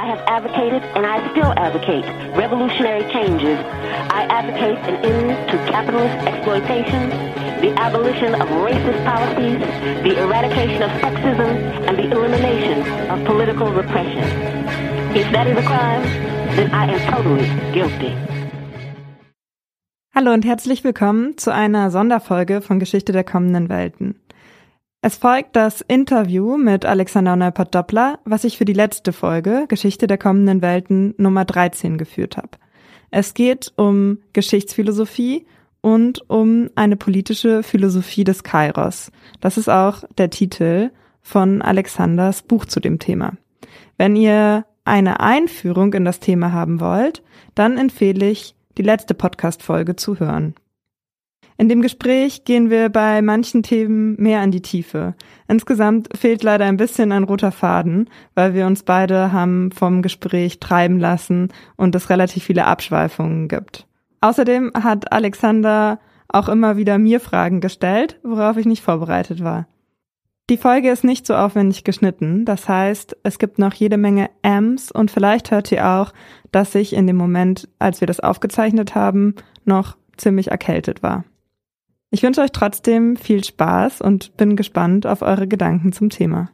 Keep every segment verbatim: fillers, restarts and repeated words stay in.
I have advocated, and I still advocate, revolutionary changes. I advocate an end to capitalist exploitation, the abolition of racist policies, the eradication of sexism, and the elimination of political repression. If that is a crime, then I am totally guilty. Hallo und herzlich willkommen zu einer Sonderfolge von Geschichte der kommenden Welten. Es folgt das Interview mit Alexander Neupert-Doppler, was ich für die letzte Folge Geschichte der kommenden Welten Nummer dreizehn geführt habe. Es geht um Geschichtsphilosophie und um eine politische Philosophie des Kairos. Das ist auch der Titel von Alexanders Buch zu dem Thema. Wenn ihr eine Einführung in das Thema haben wollt, dann empfehle ich, die letzte Podcast-Folge zu hören. In dem Gespräch gehen wir bei manchen Themen mehr in die Tiefe. Insgesamt fehlt leider ein bisschen ein roter Faden, weil wir uns beide haben vom Gespräch treiben lassen und es relativ viele Abschweifungen gibt. Außerdem hat Alexander auch immer wieder mir Fragen gestellt, worauf ich nicht vorbereitet war. Die Folge ist nicht so aufwendig geschnitten, das heißt, es gibt noch jede Menge Ms und vielleicht hört ihr auch, dass ich in dem Moment, als wir das aufgezeichnet haben, noch ziemlich erkältet war. Ich wünsche euch trotzdem viel Spaß und bin gespannt auf eure Gedanken zum Thema.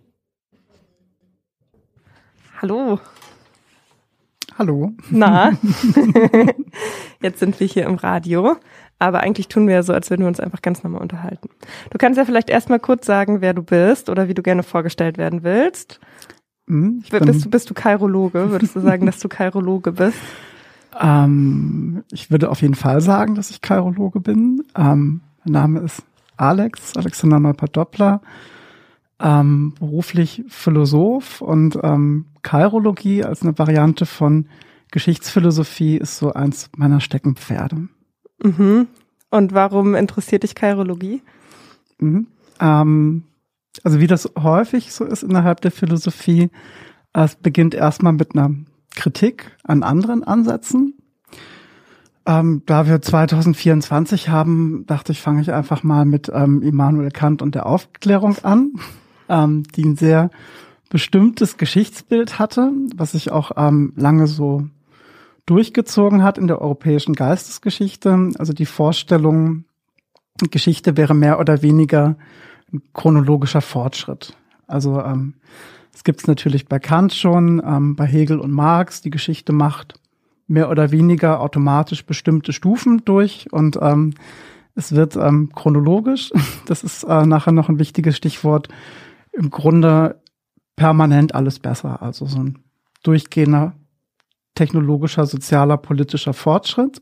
Hallo. Hallo. Na, jetzt sind wir hier im Radio, aber eigentlich tun wir ja so, als würden wir uns einfach ganz normal unterhalten. Du kannst ja vielleicht erstmal kurz sagen, wer du bist oder wie du gerne vorgestellt werden willst. Hm, ich bist, du, bist du Kairologe? Würdest du sagen, dass du Kairologe bist? Ähm, ich würde auf jeden Fall sagen, dass ich Kairologe bin. Ähm, mein Name ist Alex, Alexander Neupert-Doppler. Ähm, beruflich Philosoph und ähm, Kairologie als eine Variante von Geschichtsphilosophie ist so eins meiner Steckenpferde. Mhm. Und warum interessiert dich Kairologie? Mhm. Ähm, also wie das häufig so ist innerhalb der Philosophie, es beginnt erstmal mit einer Kritik an anderen Ansätzen. Ähm, da wir zwanzig vierundzwanzig haben, dachte ich, fange ich einfach mal mit ähm, Immanuel Kant und der Aufklärung an, ähm, die ein sehr bestimmtes Geschichtsbild hatte, was sich auch ähm, lange so durchgezogen hat in der europäischen Geistesgeschichte. Also die Vorstellung, Geschichte wäre mehr oder weniger ein chronologischer Fortschritt. Also ähm, es gibt es natürlich bei Kant schon, ähm, bei Hegel und Marx, die Geschichte macht mehr oder weniger automatisch bestimmte Stufen durch und ähm, es wird ähm, chronologisch, das ist äh, nachher noch ein wichtiges Stichwort, im Grunde permanent alles besser. Also so ein durchgehender technologischer, sozialer, politischer Fortschritt.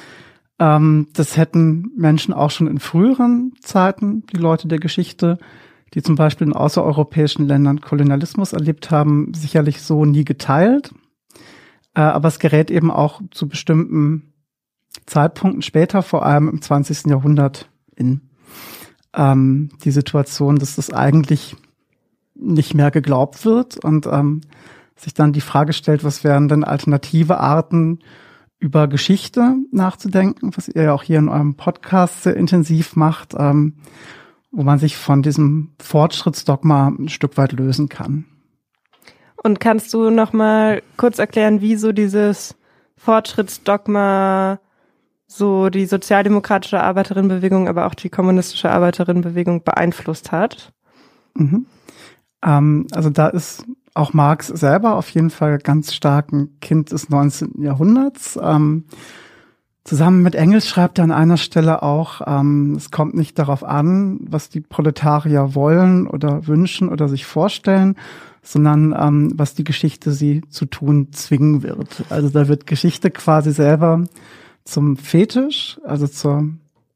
Ähm, das hätten Menschen auch schon in früheren Zeiten, die Leute der Geschichte, die zum Beispiel in außereuropäischen Ländern Kolonialismus erlebt haben, sicherlich so nie geteilt. Äh, aber es gerät eben auch zu bestimmten Zeitpunkten später, vor allem im zwanzigsten Jahrhundert, in ähm, die Situation, dass das eigentlich nicht mehr geglaubt wird und ähm, sich dann die Frage stellt, was wären denn alternative Arten, über Geschichte nachzudenken, was ihr ja auch hier in eurem Podcast sehr intensiv macht, ähm, wo man sich von diesem Fortschrittsdogma ein Stück weit lösen kann. Und kannst du noch mal kurz erklären, wie so dieses Fortschrittsdogma so die sozialdemokratische Arbeiterinnenbewegung, aber auch die kommunistische Arbeiterinnenbewegung beeinflusst hat? Mhm. Ähm, also da ist auch Marx selber auf jeden Fall ganz stark ein Kind des neunzehnten Jahrhunderts. Ähm, zusammen mit Engels schreibt er an einer Stelle auch, ähm, es kommt nicht darauf an, was die Proletarier wollen oder wünschen oder sich vorstellen, sondern ähm, was die Geschichte sie zu tun zwingen wird. Also da wird Geschichte quasi selber zum Fetisch, also zur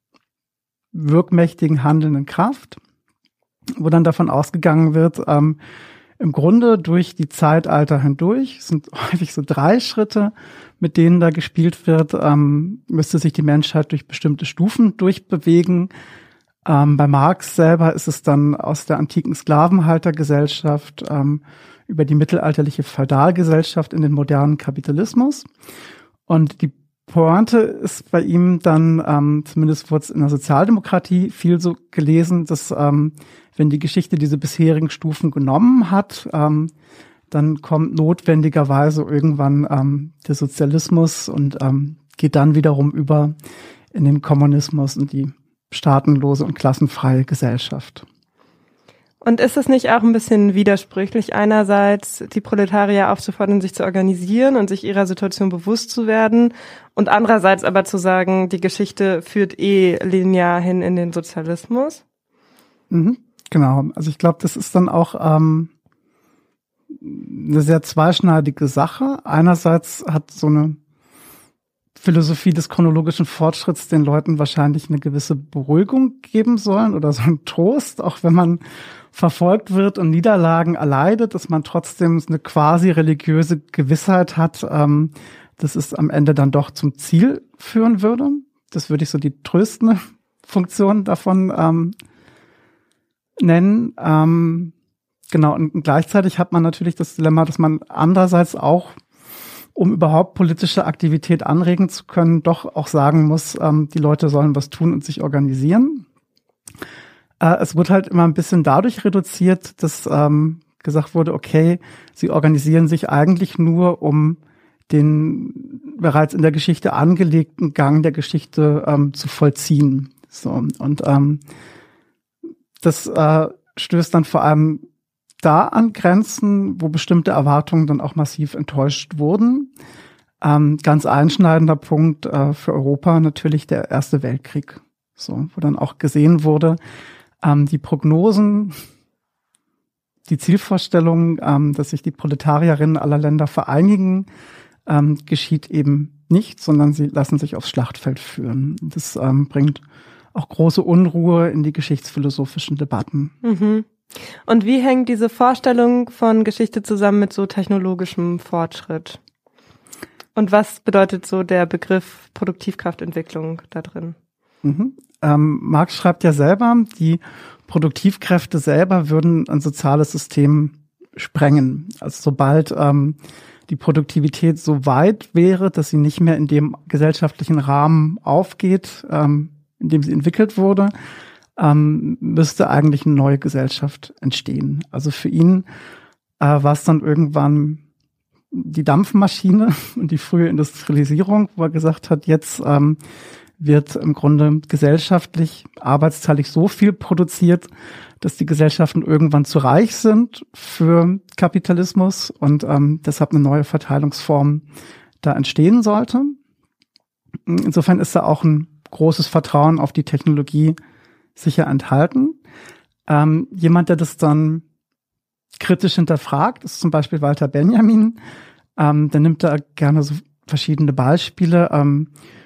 wirkmächtigen, handelnden Kraft, wo dann davon ausgegangen wird, ähm, im Grunde durch die Zeitalter hindurch, es sind häufig so drei Schritte, mit denen da gespielt wird, ähm, müsste sich die Menschheit durch bestimmte Stufen durchbewegen. Ähm, bei Marx selber ist es dann aus der antiken Sklavenhaltergesellschaft ähm, über die mittelalterliche Feudalgesellschaft in den modernen Kapitalismus. Und die Pointe ist bei ihm dann, ähm, zumindest wurde es in der Sozialdemokratie viel so gelesen, dass ähm, wenn die Geschichte diese bisherigen Stufen genommen hat, ähm, dann kommt notwendigerweise irgendwann ähm, der Sozialismus und ähm, geht dann wiederum über in den Kommunismus und die staatenlose und klassenfreie Gesellschaft. Und ist es nicht auch ein bisschen widersprüchlich, einerseits die Proletarier aufzufordern, sich zu organisieren und sich ihrer Situation bewusst zu werden und andererseits aber zu sagen, die Geschichte führt eh linear hin in den Sozialismus? Mhm, genau. Also ich glaube, das ist dann auch ähm, eine sehr zweischneidige Sache. Einerseits hat so eine Philosophie des chronologischen Fortschritts den Leuten wahrscheinlich eine gewisse Beruhigung geben sollen oder so ein Trost, auch wenn man verfolgt wird und Niederlagen erleidet, dass man trotzdem eine quasi religiöse Gewissheit hat, ähm, dass es am Ende dann doch zum Ziel führen würde. Das würde ich so die tröstende Funktion davon ähm, nennen. Ähm, genau, und gleichzeitig hat man natürlich das Dilemma, dass man andererseits auch, um überhaupt politische Aktivität anregen zu können, doch auch sagen muss, ähm, die Leute sollen was tun und sich organisieren. Äh, es wird halt immer ein bisschen dadurch reduziert, dass ähm, gesagt wurde, okay, sie organisieren sich eigentlich nur, um den bereits in der Geschichte angelegten Gang der Geschichte ähm, zu vollziehen. So, und ähm, das äh, stößt dann vor allem da an Grenzen, wo bestimmte Erwartungen dann auch massiv enttäuscht wurden. Ähm, ganz einschneidender Punkt äh, für Europa natürlich der Erste Weltkrieg, so, wo dann auch gesehen wurde, ähm, die Prognosen, die Zielvorstellung, ähm, dass sich die Proletarierinnen aller Länder vereinigen, ähm, geschieht eben nicht, sondern sie lassen sich aufs Schlachtfeld führen. Das ähm, bringt auch große Unruhe in die geschichtsphilosophischen Debatten. Mhm. Und wie hängt diese Vorstellung von Geschichte zusammen mit so technologischem Fortschritt? Und was bedeutet so der Begriff Produktivkraftentwicklung da drin? Mhm. Ähm, Marx schreibt ja selber, die Produktivkräfte selber würden ein soziales System sprengen. Also sobald ähm, die Produktivität so weit wäre, dass sie nicht mehr in dem gesellschaftlichen Rahmen aufgeht, ähm, in dem sie entwickelt wurde, ähm, müsste eigentlich eine neue Gesellschaft entstehen. Also für ihn äh, war es dann irgendwann die Dampfmaschine und die frühe Industrialisierung, wo er gesagt hat, jetzt ähm, wird im Grunde gesellschaftlich, arbeitsteilig so viel produziert, dass die Gesellschaften irgendwann zu reich sind für Kapitalismus und ähm, deshalb eine neue Verteilungsform da entstehen sollte. Insofern ist da auch ein großes Vertrauen auf die Technologie sicher enthalten. Ähm, jemand, der das dann kritisch hinterfragt, ist zum Beispiel Walter Benjamin. Ähm, der nimmt da gerne so verschiedene Beispiele. Ähm,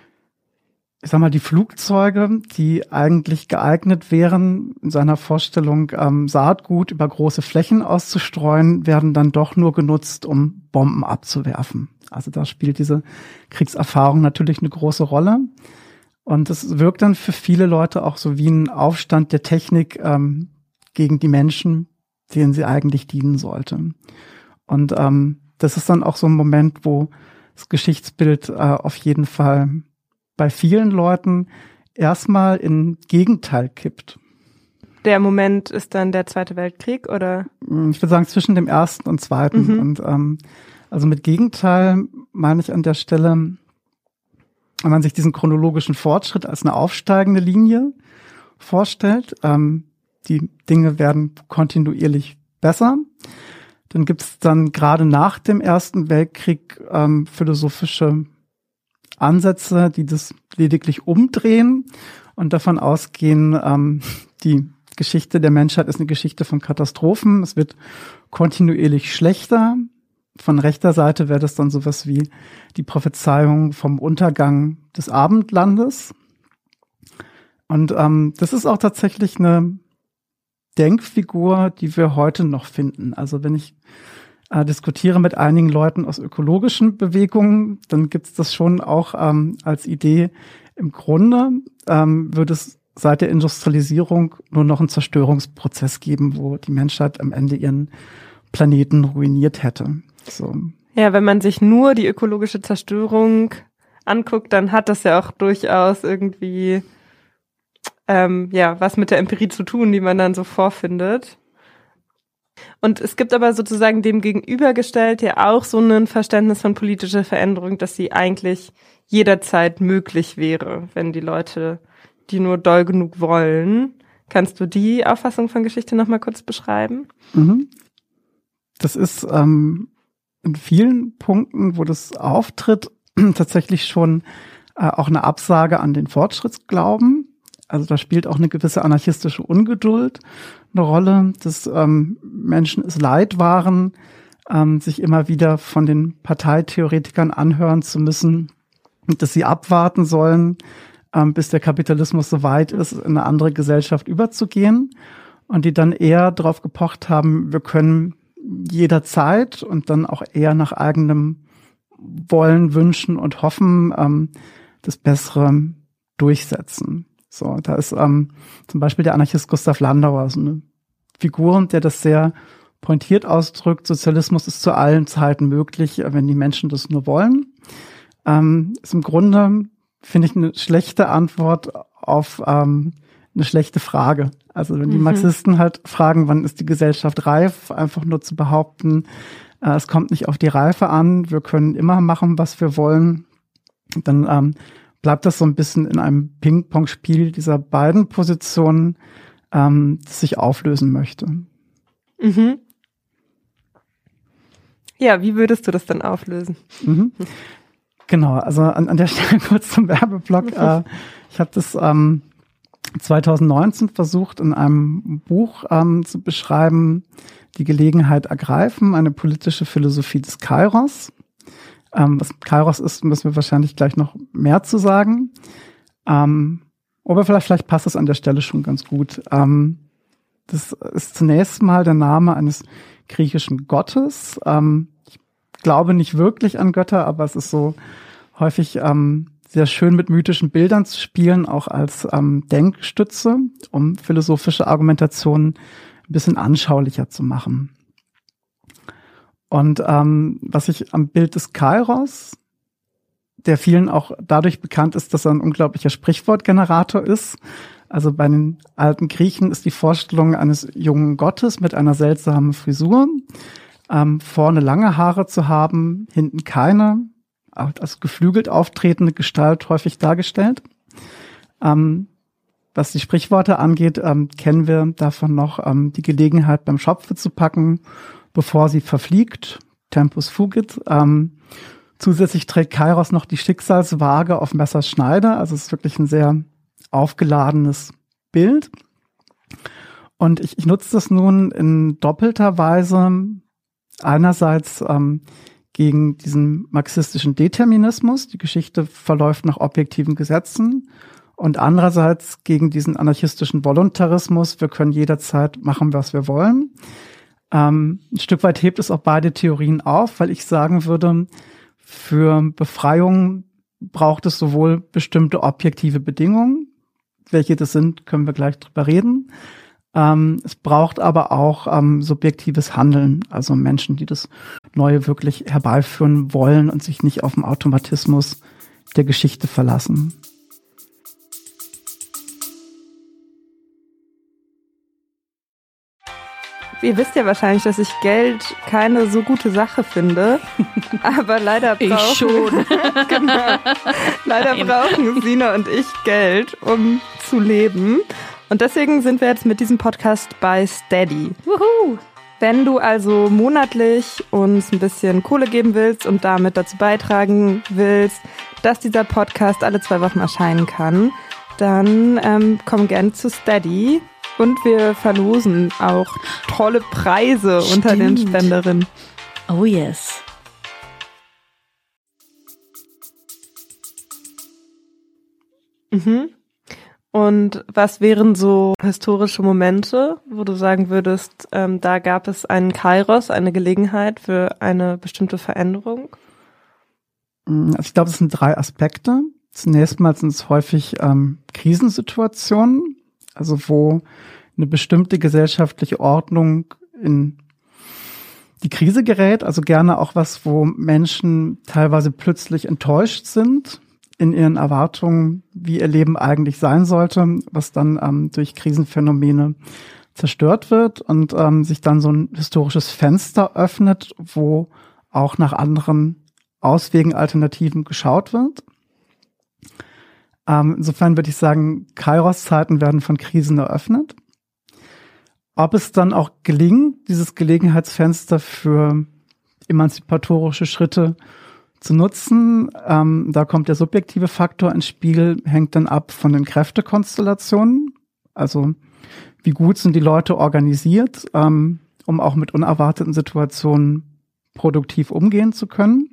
ich sag mal, die Flugzeuge, die eigentlich geeignet wären, in seiner Vorstellung ähm, Saatgut über große Flächen auszustreuen, werden dann doch nur genutzt, um Bomben abzuwerfen. Also da spielt diese Kriegserfahrung natürlich eine große Rolle. Und es wirkt dann für viele Leute auch so wie ein Aufstand der Technik ähm, gegen die Menschen, denen sie eigentlich dienen sollte. Und ähm, das ist dann auch so ein Moment, wo das Geschichtsbild äh, auf jeden Fall bei vielen Leuten erstmal in Gegenteil kippt. Der Moment ist dann der Zweite Weltkrieg, oder? Ich würde sagen zwischen dem Ersten und Zweiten. Mhm. Und ähm, also mit Gegenteil meine ich an der Stelle, wenn man sich diesen chronologischen Fortschritt als eine aufsteigende Linie vorstellt, ähm, die Dinge werden kontinuierlich besser. Dann gibt es dann gerade nach dem Ersten Weltkrieg ähm, philosophische Ansätze, die das lediglich umdrehen und davon ausgehen, ähm, die Geschichte der Menschheit ist eine Geschichte von Katastrophen. Es wird kontinuierlich schlechter. Von rechter Seite wäre das dann sowas wie die Prophezeiung vom Untergang des Abendlandes. Und ähm, das ist auch tatsächlich eine Denkfigur, die wir heute noch finden. Also wenn ich äh, diskutiere mit einigen Leuten aus ökologischen Bewegungen, dann gibt es das schon auch ähm, als Idee. Im Grunde ähm, würde es seit der Industrialisierung nur noch einen Zerstörungsprozess geben, wo die Menschheit am Ende ihren Planeten ruiniert hätte. So. Ja, wenn man sich nur die ökologische Zerstörung anguckt, dann hat das ja auch durchaus irgendwie ähm, ja was mit der Empirie zu tun, die man dann so vorfindet. Und es gibt aber sozusagen dem gegenübergestellt ja auch so ein Verständnis von politischer Veränderung, dass sie eigentlich jederzeit möglich wäre, wenn die Leute die nur doll genug wollen. Kannst du die Auffassung von Geschichte nochmal kurz beschreiben? Mhm. Das ist ähm, in vielen Punkten, wo das auftritt, tatsächlich schon äh, auch eine Absage an den Fortschrittsglauben. Also da spielt auch eine gewisse anarchistische Ungeduld eine Rolle, dass ähm, Menschen es leid waren, ähm, sich immer wieder von den Parteitheoretikern anhören zu müssen und dass sie abwarten sollen, ähm, bis der Kapitalismus so weit ist, in eine andere Gesellschaft überzugehen, und die dann eher darauf gepocht haben, wir können jederzeit und dann auch eher nach eigenem Wollen, Wünschen und Hoffen ähm, das Bessere durchsetzen. So, da ist ähm, zum Beispiel der Anarchist Gustav Landauer so eine Figur, der das sehr pointiert ausdrückt. Sozialismus ist zu allen Zeiten möglich, wenn die Menschen das nur wollen. Ähm, ist im Grunde, finde ich, eine schlechte Antwort auf ähm, eine schlechte Frage. Also wenn die mhm. Marxisten halt fragen, wann ist die Gesellschaft reif, einfach nur zu behaupten, äh, es kommt nicht auf die Reife an, wir können immer machen, was wir wollen, dann ähm, bleibt das so ein bisschen in einem Ping-Pong-Spiel dieser beiden Positionen, ähm, das sich auflösen möchte. Mhm. Ja, wie würdest du das dann auflösen? Mhm. Genau, also an, an der Stelle kurz zum Werbeblock. äh, ich habe das ähm, zwanzig neunzehn versucht, in einem Buch ähm, zu beschreiben, die Gelegenheit ergreifen, eine politische Philosophie des Kairos. Ähm, was Kairos ist, müssen wir wahrscheinlich gleich noch mehr zu sagen. Ähm, aber vielleicht, vielleicht passt es an der Stelle schon ganz gut. Ähm, das ist zunächst mal der Name eines griechischen Gottes. Ähm, ich glaube nicht wirklich an Götter, aber es ist so häufig ähm, sehr schön mit mythischen Bildern zu spielen, auch als ähm, Denkstütze, um philosophische Argumentationen ein bisschen anschaulicher zu machen. Und ähm, was ich am Bild des Kairos, der vielen auch dadurch bekannt ist, dass er ein unglaublicher Sprichwortgenerator ist. Also bei den alten Griechen ist die Vorstellung eines jungen Gottes mit einer seltsamen Frisur, ähm, vorne lange Haare zu haben, hinten keine, als geflügelt auftretende Gestalt häufig dargestellt. Ähm, was die Sprichworte angeht, ähm, kennen wir davon noch ähm, die Gelegenheit beim Schopfe zu packen, bevor sie verfliegt, Tempus fugit. Ähm, zusätzlich trägt Kairos noch die Schicksalswaage auf Messers Schneide, also es ist wirklich ein sehr aufgeladenes Bild. Und ich, ich nutze das nun in doppelter Weise, einerseits ähm, gegen diesen marxistischen Determinismus, die Geschichte verläuft nach objektiven Gesetzen, und andererseits gegen diesen anarchistischen Voluntarismus, wir können jederzeit machen, was wir wollen. Ähm, ein Stück weit hebt es auch beide Theorien auf, weil ich sagen würde, für Befreiung braucht es sowohl bestimmte objektive Bedingungen, welche das sind, können wir gleich drüber reden. Ähm, es braucht aber auch ähm, subjektives Handeln, also Menschen, die das Neue wirklich herbeiführen wollen und sich nicht auf den Automatismus der Geschichte verlassen. Ihr wisst ja wahrscheinlich, dass ich Geld keine so gute Sache finde, aber leider brauchen, ich schon. genau, leider brauchen Sina und ich Geld, um zu leben. Und deswegen sind wir jetzt mit diesem Podcast bei Steady. Wuhu. Wenn du also monatlich uns ein bisschen Kohle geben willst und damit dazu beitragen willst, dass dieser Podcast alle zwei Wochen erscheinen kann, dann ähm, komm gerne zu Steady. Und wir verlosen auch tolle Preise Stimmt. unter den Spenderinnen. Oh yes. Mhm. Und was wären so historische Momente, wo du sagen würdest, ähm, da gab es einen Kairos, eine Gelegenheit für eine bestimmte Veränderung? Also ich glaube, es sind drei Aspekte. Zunächst mal sind es häufig ähm, Krisensituationen, also wo eine bestimmte gesellschaftliche Ordnung in die Krise gerät, also gerne auch was, wo Menschen teilweise plötzlich enttäuscht sind in ihren Erwartungen, wie ihr Leben eigentlich sein sollte, was dann ähm, durch Krisenphänomene zerstört wird und ähm, sich dann so ein historisches Fenster öffnet, wo auch nach anderen Auswegen, Alternativen geschaut wird. Ähm, insofern würde ich sagen, Kairos-Zeiten werden von Krisen eröffnet. Ob es dann auch gelingt, dieses Gelegenheitsfenster für emanzipatorische Schritte zu nutzen, ähm, da kommt der subjektive Faktor ins Spiel, hängt dann ab von den Kräftekonstellationen. Also wie gut sind die Leute organisiert, ähm, um auch mit unerwarteten Situationen produktiv umgehen zu können.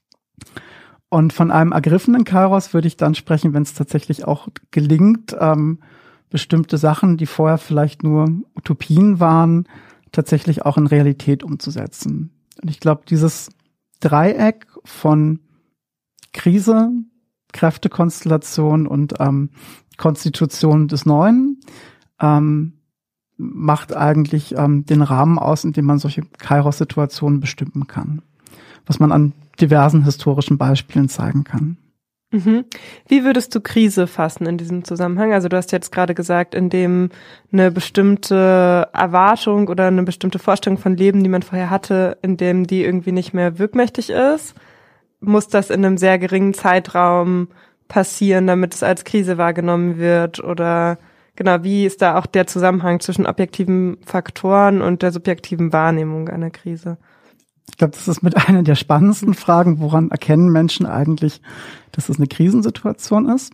Und von einem ergriffenen Kairos würde ich dann sprechen, wenn es tatsächlich auch gelingt, ähm, bestimmte Sachen, die vorher vielleicht nur Utopien waren, tatsächlich auch in Realität umzusetzen. Und ich glaube, dieses Dreieck von Krise, Kräftekonstellation und ähm, Konstitution des Neuen ähm, macht eigentlich ähm, den Rahmen aus, in dem man solche Kairos-Situationen bestimmen kann, was man an diversen historischen Beispielen zeigen kann. Mhm. Wie würdest du Krise fassen in diesem Zusammenhang? Also du hast jetzt gerade gesagt, in dem eine bestimmte Erwartung oder eine bestimmte Vorstellung von Leben, die man vorher hatte, in dem die irgendwie nicht mehr wirkmächtig ist, muss das in einem sehr geringen Zeitraum passieren, damit es als Krise wahrgenommen wird? Oder genau, wie ist da auch der Zusammenhang zwischen objektiven Faktoren und der subjektiven Wahrnehmung einer Krise? Ich glaube, das ist mit einer der spannendsten Fragen, woran erkennen Menschen eigentlich, dass es eine Krisensituation ist.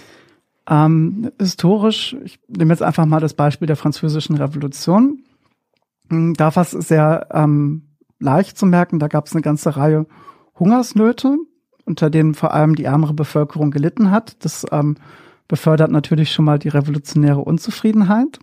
Ähm, historisch, ich nehme jetzt einfach mal das Beispiel der Französischen Revolution. Da war es sehr ähm, leicht zu merken, da gab es eine ganze Reihe Hungersnöte, unter denen vor allem die ärmere Bevölkerung gelitten hat. Das ähm, befördert natürlich schon mal die revolutionäre Unzufriedenheit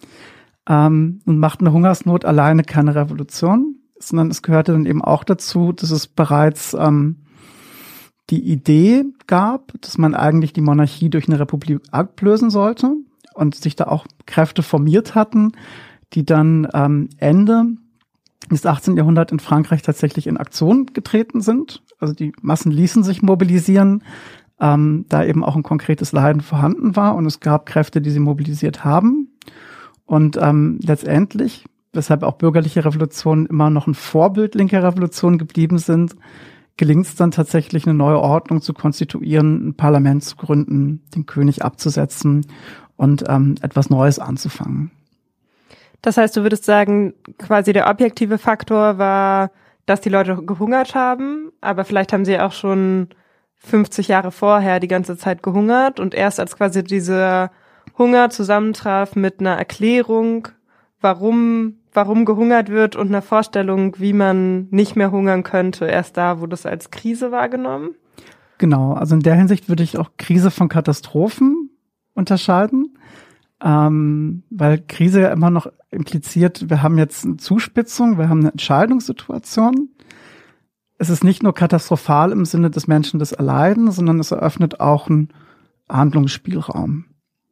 ähm, und macht eine Hungersnot alleine keine Revolution, sondern es gehörte dann eben auch dazu, dass es bereits ähm, die Idee gab, dass man eigentlich die Monarchie durch eine Republik ablösen sollte und sich da auch Kräfte formiert hatten, die dann ähm, Ende des achtzehnten Jahrhunderts in Frankreich tatsächlich in Aktion getreten sind. Also die Massen ließen sich mobilisieren, ähm, da eben auch ein konkretes Leiden vorhanden war und es gab Kräfte, die sie mobilisiert haben. Und ähm, letztendlich, weshalb auch bürgerliche Revolutionen immer noch ein Vorbild linker Revolutionen geblieben sind, gelingt es dann tatsächlich, eine neue Ordnung zu konstituieren, ein Parlament zu gründen, den König abzusetzen und ähm, etwas Neues anzufangen. Das heißt, du würdest sagen, quasi der objektive Faktor war, dass die Leute gehungert haben, aber vielleicht haben sie auch schon fünfzig Jahre vorher die ganze Zeit gehungert und erst als quasi dieser Hunger zusammentraf mit einer Erklärung, warum warum gehungert wird und einer Vorstellung, wie man nicht mehr hungern könnte, erst da wurde es als Krise wahrgenommen? Genau, also in der Hinsicht würde ich auch Krise von Katastrophen unterscheiden, ähm, weil Krise ja immer noch impliziert, wir haben jetzt eine Zuspitzung, wir haben eine Entscheidungssituation. Es ist nicht nur katastrophal im Sinne des Menschen das erleiden, sondern es eröffnet auch einen Handlungsspielraum.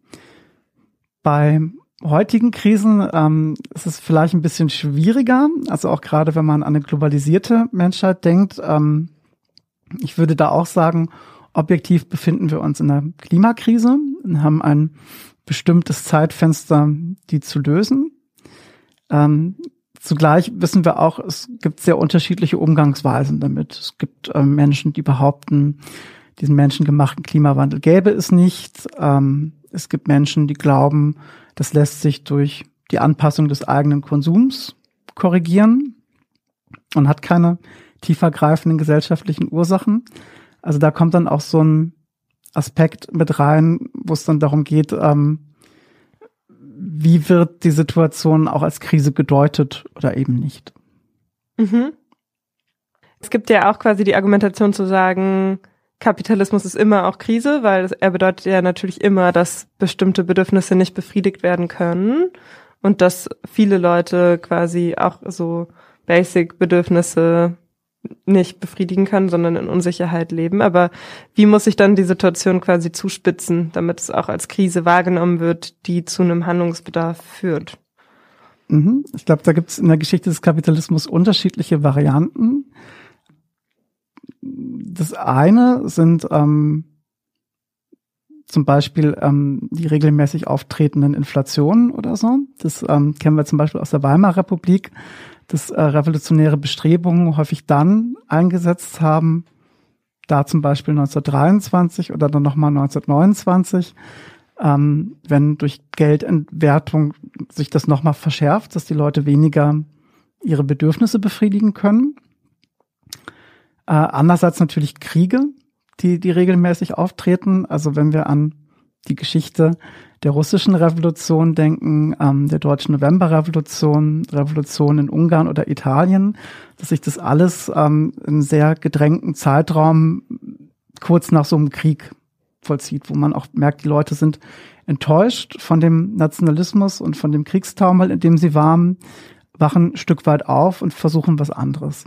Bei heutigen Krisen ähm, ist es vielleicht ein bisschen schwieriger, also auch gerade wenn man an eine globalisierte Menschheit denkt. Ähm, ich würde da auch sagen, objektiv befinden wir uns in einer Klimakrise und haben ein bestimmtes Zeitfenster, die zu lösen. Ähm, zugleich wissen wir auch, es gibt sehr unterschiedliche Umgangsweisen damit. Es gibt ähm, Menschen, die behaupten, diesen menschengemachten Klimawandel gäbe es nicht. Ähm, es gibt Menschen, die glauben, das lässt sich durch die Anpassung des eigenen Konsums korrigieren und hat keine tiefergreifenden gesellschaftlichen Ursachen. Also da kommt dann auch so ein Aspekt mit rein, wo es dann darum geht, ähm, wie wird die Situation auch als Krise gedeutet oder eben nicht. Mhm. Es gibt ja auch quasi die Argumentation zu sagen, Kapitalismus ist immer auch Krise, weil er bedeutet ja natürlich immer, dass bestimmte Bedürfnisse nicht befriedigt werden können und dass viele Leute quasi auch so Basic-Bedürfnisse nicht befriedigen können, sondern in Unsicherheit leben. Aber wie muss sich dann die Situation quasi zuspitzen, damit es auch als Krise wahrgenommen wird, die zu einem Handlungsbedarf führt? Mhm. Ich glaube, da gibt es in der Geschichte des Kapitalismus unterschiedliche Varianten. Das eine sind ähm, zum Beispiel ähm, die regelmäßig auftretenden Inflationen oder so. Das ähm, kennen wir zum Beispiel aus der Weimarer Republik, dass äh, revolutionäre Bestrebungen häufig dann eingesetzt haben, da zum Beispiel neunzehnhundertdreiundzwanzig oder dann nochmal neunzehnhundertneunundzwanzig, ähm, wenn durch Geldentwertung sich das nochmal verschärft, dass die Leute weniger ihre Bedürfnisse befriedigen können. Äh, andererseits natürlich Kriege, die, die regelmäßig auftreten. Also wenn wir an die Geschichte der russischen Revolution denken, ähm, der deutschen Novemberrevolution, Revolution in Ungarn oder Italien, dass sich das alles ähm, in sehr gedrängten Zeitraum kurz nach so einem Krieg vollzieht, wo man auch merkt, die Leute sind enttäuscht von dem Nationalismus und von dem Kriegstaumel, in dem sie waren, wachen ein Stück weit auf und versuchen was anderes.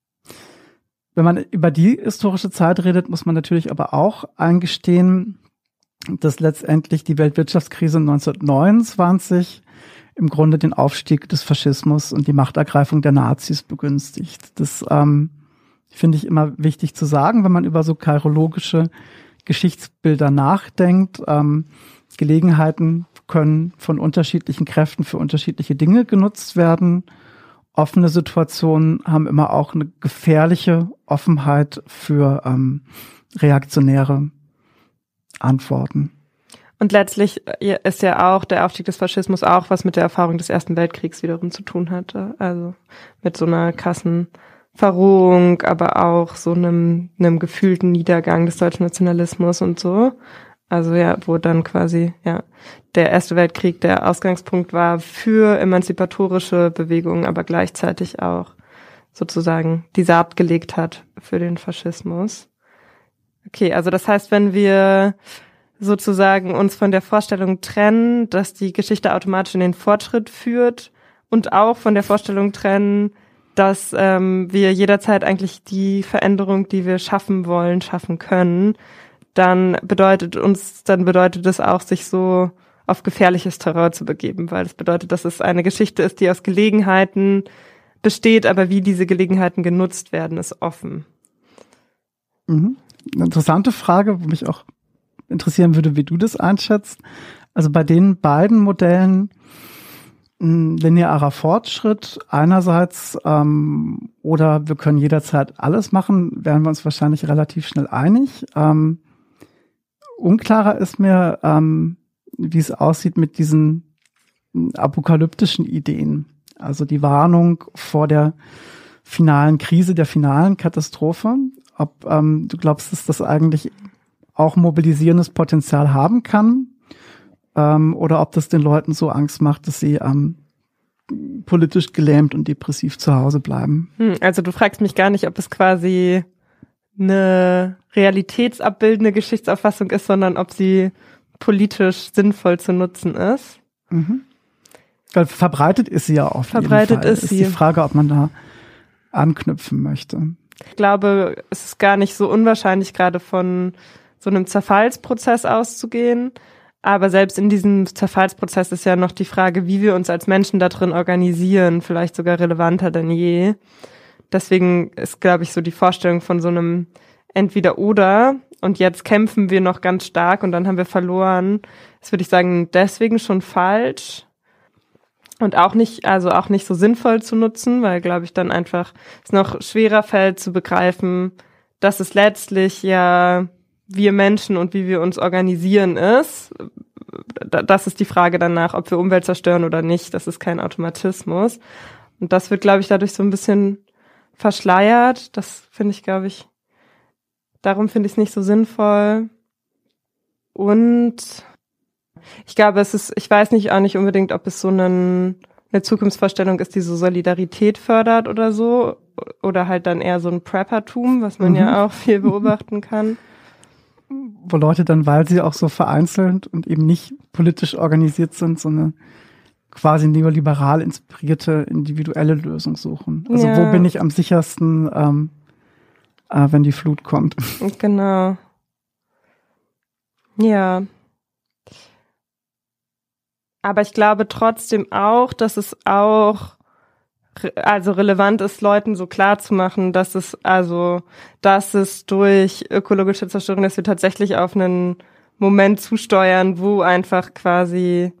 Wenn man über die historische Zeit redet, muss man natürlich aber auch eingestehen, dass letztendlich die Weltwirtschaftskrise neunzehnhundertneunundzwanzig im Grunde den Aufstieg des Faschismus und die Machtergreifung der Nazis begünstigt. Das ähm, finde ich immer wichtig zu sagen, wenn man über so kairologische Geschichtsbilder nachdenkt. Ähm, Gelegenheiten können von unterschiedlichen Kräften für unterschiedliche Dinge genutzt werden. Offene Situationen haben immer auch eine gefährliche Offenheit für ähm, reaktionäre Antworten. Und letztlich ist ja auch der Aufstieg des Faschismus auch, was mit der Erfahrung des Ersten Weltkriegs wiederum zu tun hatte. Also mit so einer krassen Verrohung, aber auch so einem, einem gefühlten Niedergang des deutschen Nationalismus und so. Also ja, wo dann quasi ja der Erste Weltkrieg der Ausgangspunkt war für emanzipatorische Bewegungen, aber gleichzeitig auch sozusagen die Saat gelegt hat für den Faschismus. Okay, also das heißt, wenn wir sozusagen uns von der Vorstellung trennen, dass die Geschichte automatisch in den Fortschritt führt und auch von der Vorstellung trennen, dass ähm, wir jederzeit eigentlich die Veränderung, die wir schaffen wollen, schaffen können, dann bedeutet uns, dann bedeutet es auch, sich so auf gefährliches Terrain zu begeben, weil das bedeutet, dass es eine Geschichte ist, die aus Gelegenheiten besteht, aber wie diese Gelegenheiten genutzt werden, ist offen. Mhm. Eine interessante Frage, wo mich auch interessieren würde, wie du das einschätzt. Also bei den beiden Modellen ein linearer Fortschritt einerseits ähm, oder wir können jederzeit alles machen, wären wir uns wahrscheinlich relativ schnell einig. Ähm, unklarer ist mir, ähm, wie es aussieht mit diesen apokalyptischen Ideen. Also die Warnung vor der finalen Krise, der finalen Katastrophe. Ob ähm, du glaubst, dass das eigentlich auch mobilisierendes Potenzial haben kann ähm, oder ob das den Leuten so Angst macht, dass sie ähm, politisch gelähmt und depressiv zu Hause bleiben. Hm, also du fragst mich gar nicht, ob es quasi eine realitätsabbildende Geschichtsauffassung ist, sondern ob sie politisch sinnvoll zu nutzen ist. Mhm. Weil verbreitet ist sie ja auf verbreitet jeden Fall. Ist, ist sie. die Frage, ob man da anknüpfen möchte. Ich glaube, es ist gar nicht so unwahrscheinlich, gerade von so einem Zerfallsprozess auszugehen. Aber selbst in diesem Zerfallsprozess ist ja noch die Frage, wie wir uns als Menschen da drin organisieren, vielleicht sogar relevanter denn je. Deswegen ist, glaube ich, so die Vorstellung von so einem Entweder-Oder und jetzt kämpfen wir noch ganz stark und dann haben wir verloren. Das würde ich sagen, deswegen schon falsch. Und auch nicht, also auch nicht so sinnvoll zu nutzen, weil, glaube ich, dann einfach es noch schwerer fällt zu begreifen, dass es letztlich ja wir Menschen und wie wir uns organisieren ist. Das ist die Frage danach, ob wir Umwelt zerstören oder nicht. Das ist kein Automatismus. Und das wird, glaube ich, dadurch so ein bisschen verschleiert. Das finde ich, glaube ich, darum finde ich es nicht so sinnvoll. Und ich glaube, es ist, ich weiß nicht auch nicht unbedingt, ob es so einen, eine Zukunftsvorstellung ist, die so Solidarität fördert oder so. Oder halt dann eher so ein Preppertum, was man mhm. ja auch viel beobachten kann. Wo Leute dann, weil sie auch so vereinzelt und eben nicht politisch organisiert sind, so eine quasi neoliberal inspirierte individuelle Lösung suchen. Also ja. Wo bin ich am sichersten, ähm, äh, wenn die Flut kommt? Genau. Ja. Aber ich glaube trotzdem auch, dass es auch also relevant ist, Leuten so klar zu machen, dass es also, dass es durch ökologische Zerstörung, dass wir tatsächlich auf einen Moment zusteuern, wo einfach quasi,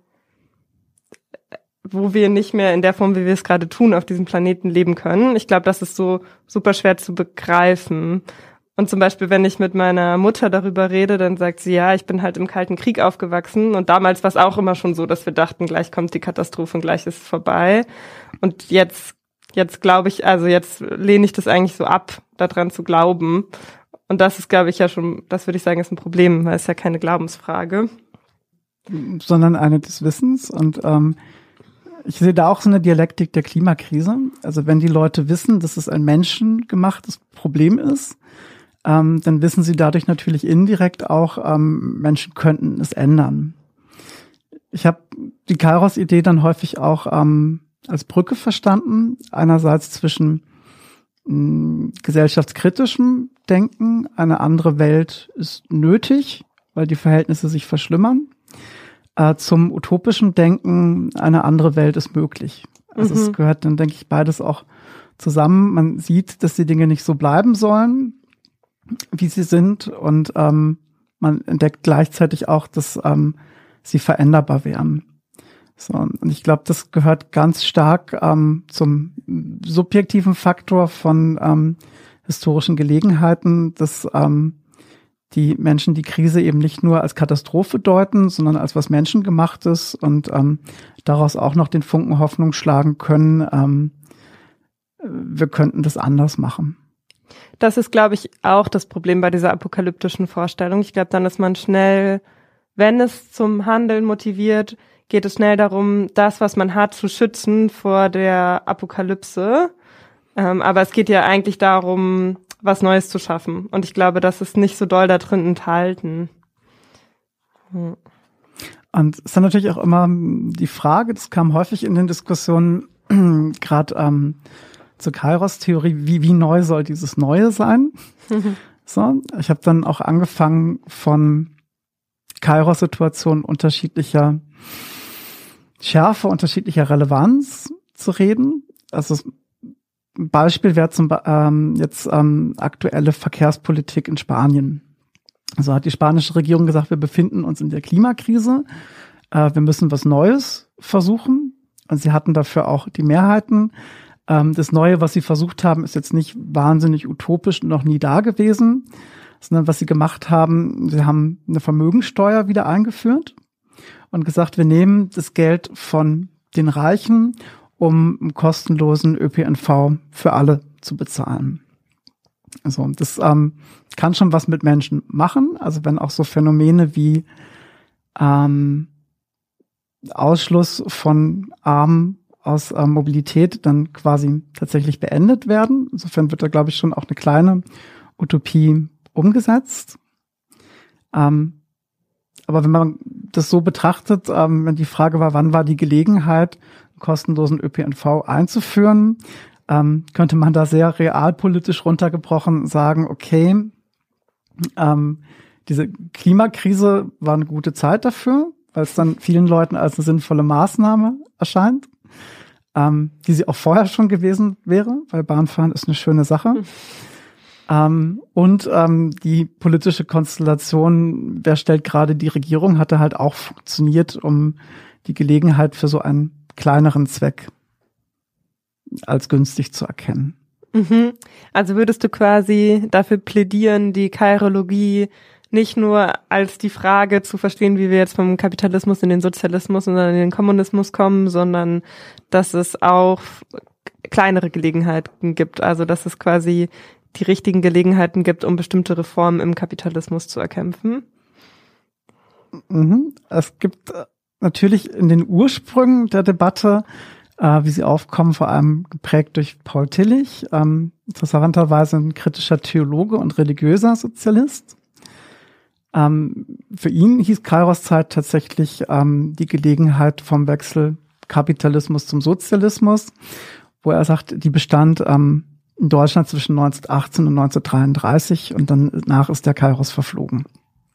wo wir nicht mehr in der Form, wie wir es gerade tun, auf diesem Planeten leben können. Ich glaube, das ist so super schwer zu begreifen. Und zum Beispiel, wenn ich mit meiner Mutter darüber rede, dann sagt sie, ja, ich bin halt im Kalten Krieg aufgewachsen. Und damals war es auch immer schon so, dass wir dachten, gleich kommt die Katastrophe und gleich ist es vorbei. Und jetzt, jetzt glaube ich, also jetzt lehne ich das eigentlich so ab, daran zu glauben. Und das ist, glaube ich, ja schon, das würde ich sagen, ist ein Problem, weil es ja keine Glaubensfrage. Sondern eine des Wissens. Und ähm, ich sehe da auch so eine Dialektik der Klimakrise. Also wenn die Leute wissen, dass es ein menschengemachtes Problem ist, ähm, dann wissen sie dadurch natürlich indirekt auch, ähm, Menschen könnten es ändern. Ich habe die Kairos-Idee dann häufig auch ähm, als Brücke verstanden. Einerseits zwischen mh, gesellschaftskritischem Denken, eine andere Welt ist nötig, weil die Verhältnisse sich verschlimmern. Äh, zum utopischen Denken, eine andere Welt ist möglich. Also mhm. es gehört dann, denke ich, beides auch zusammen. Man sieht, dass die Dinge nicht so bleiben sollen, wie sie sind, und ähm, man entdeckt gleichzeitig auch, dass ähm, sie veränderbar wären. So, und ich glaube, das gehört ganz stark ähm, zum subjektiven Faktor von ähm, historischen Gelegenheiten, dass ähm, die Menschen die Krise eben nicht nur als Katastrophe deuten, sondern als was Menschengemachtes und ähm, daraus auch noch den Funken Hoffnung schlagen können, ähm, wir könnten das anders machen. Das ist, glaube ich, auch das Problem bei dieser apokalyptischen Vorstellung. Ich glaube, dann ist man schnell, wenn es zum Handeln motiviert, geht es schnell darum, das, was man hat, zu schützen vor der Apokalypse. Ähm, aber es geht ja eigentlich darum, was Neues zu schaffen. Und ich glaube, das ist nicht so doll da drin enthalten. Hm. Und es ist dann natürlich auch immer die Frage, das kam häufig in den Diskussionen, gerade ähm, zur Kairos-Theorie, wie, wie neu soll dieses Neue sein? Mhm. So, ich habe dann auch angefangen, von Kairos-Situationen unterschiedlicher Schärfe, unterschiedlicher Relevanz zu reden. Also ein Beispiel wäre zum ähm, jetzt ähm, aktuelle Verkehrspolitik in Spanien. Also hat die spanische Regierung gesagt, wir befinden uns in der Klimakrise, äh, wir müssen was Neues versuchen. Und sie hatten dafür auch die Mehrheiten. Ähm, das Neue, was sie versucht haben, ist jetzt nicht wahnsinnig utopisch und noch nie da gewesen, sondern was sie gemacht haben, sie haben eine Vermögensteuer wieder eingeführt und gesagt, wir nehmen das Geld von den Reichen, um einen kostenlosen Ö P N V für alle zu bezahlen. Also das ähm, kann schon was mit Menschen machen. Also wenn auch so Phänomene wie ähm, Ausschluss von Armen aus äh, Mobilität dann quasi tatsächlich beendet werden. Insofern wird da, glaube ich, schon auch eine kleine Utopie umgesetzt. Ähm, aber wenn man das so betrachtet, ähm, wenn die Frage war, wann war die Gelegenheit, einen kostenlosen Ö P N V einzuführen, ähm, könnte man da sehr realpolitisch runtergebrochen sagen, okay, ähm, diese Klimakrise war eine gute Zeit dafür, weil es dann vielen Leuten als eine sinnvolle Maßnahme erscheint, ähm, die sie auch vorher schon gewesen wäre, weil Bahnfahren ist eine schöne Sache. Mhm. Ähm, und ähm, die politische Konstellation, wer stellt gerade die Regierung, hatte halt auch funktioniert, um die Gelegenheit für so einen kleineren Zweck als günstig zu erkennen. Mhm. Also würdest du quasi dafür plädieren, die Kairologie nicht nur als die Frage zu verstehen, wie wir jetzt vom Kapitalismus in den Sozialismus oder in den Kommunismus kommen, sondern dass es auch kleinere Gelegenheiten gibt, also dass es quasi die richtigen Gelegenheiten gibt, um bestimmte Reformen im Kapitalismus zu erkämpfen? Mhm. Es gibt natürlich in den Ursprüngen der Debatte, äh, wie sie aufkommen, vor allem geprägt durch Paul Tillich, ähm, interessanterweise ein kritischer Theologe und religiöser Sozialist. Ähm, für ihn hieß Kairos-Zeit tatsächlich ähm, die Gelegenheit vom Wechsel Kapitalismus zum Sozialismus, wo er sagt, die bestand ähm, in Deutschland zwischen neunzehnhundertachtzehn und neunzehnhundertdreiunddreißig und danach ist der Kairos verflogen.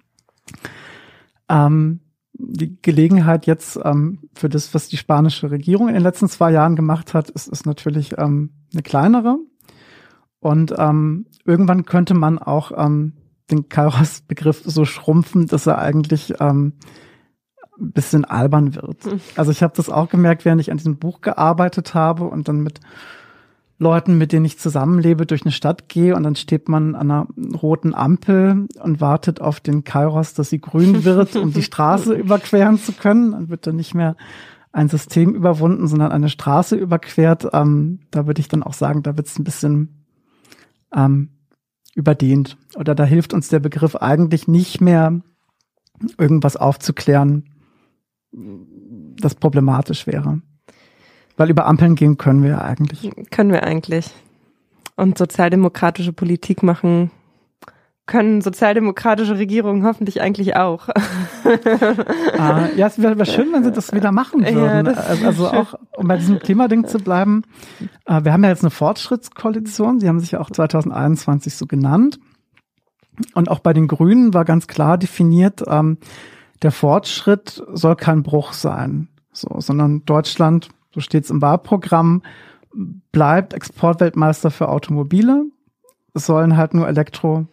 Ähm, die Gelegenheit jetzt ähm, für das, was die spanische Regierung in den letzten zwei Jahren gemacht hat, ist, ist natürlich ähm, eine kleinere. Und ähm, irgendwann könnte man auch ähm, den Kairos-Begriff so schrumpfen, dass er eigentlich ähm, ein bisschen albern wird. Also ich habe das auch gemerkt, während ich an diesem Buch gearbeitet habe und dann mit Leuten, mit denen ich zusammenlebe, durch eine Stadt gehe und dann steht man an einer roten Ampel und wartet auf den Kairos, dass sie grün wird, um die Straße überqueren zu können. Dann wird dann nicht mehr ein System überwunden, sondern eine Straße überquert. Ähm, da würde ich dann auch sagen, da wird es ein bisschen ähm, überdehnt. Oder da hilft uns der Begriff eigentlich nicht mehr, irgendwas aufzuklären, das problematisch wäre. Weil über Ampeln gehen können wir ja eigentlich. Können wir eigentlich. Und sozialdemokratische Politik machen können sozialdemokratische Regierungen hoffentlich eigentlich auch. Ah, ja, es wäre wär schön, wenn sie das wieder machen würden. Ja, also auch, um bei diesem Klimading zu bleiben. Äh, wir haben ja jetzt eine Fortschrittskoalition. Sie haben sich ja auch zwanzig einundzwanzig so genannt. Und auch bei den Grünen war ganz klar definiert, ähm, der Fortschritt soll kein Bruch sein, so, sondern Deutschland, so steht es im Wahlprogramm, bleibt Exportweltmeister für Automobile. Es sollen halt nur Elektromobile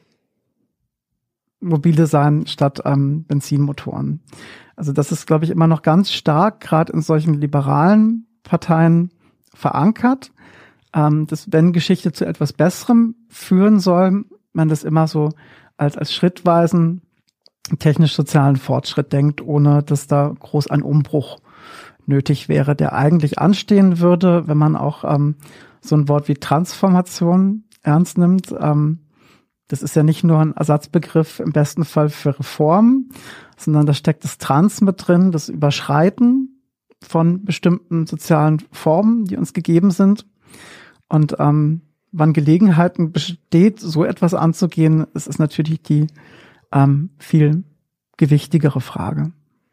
sein statt ähm, Benzinmotoren. Also das ist, glaube ich, immer noch ganz stark, gerade in solchen liberalen Parteien verankert. Ähm, dass, wenn Geschichte zu etwas Besserem führen soll, man das immer so als, als schrittweisen technisch-sozialen Fortschritt denkt, ohne dass da groß ein Umbruch nötig wäre, der eigentlich anstehen würde, wenn man auch ähm, so ein Wort wie Transformation ernst nimmt. Ähm, das ist ja nicht nur ein Ersatzbegriff im besten Fall für Reform, sondern da steckt das Trans mit drin, das Überschreiten von bestimmten sozialen Formen, die uns gegeben sind. Und ähm, wann Gelegenheiten besteht, so etwas anzugehen, es ist natürlich die ähm, viel gewichtigere Frage.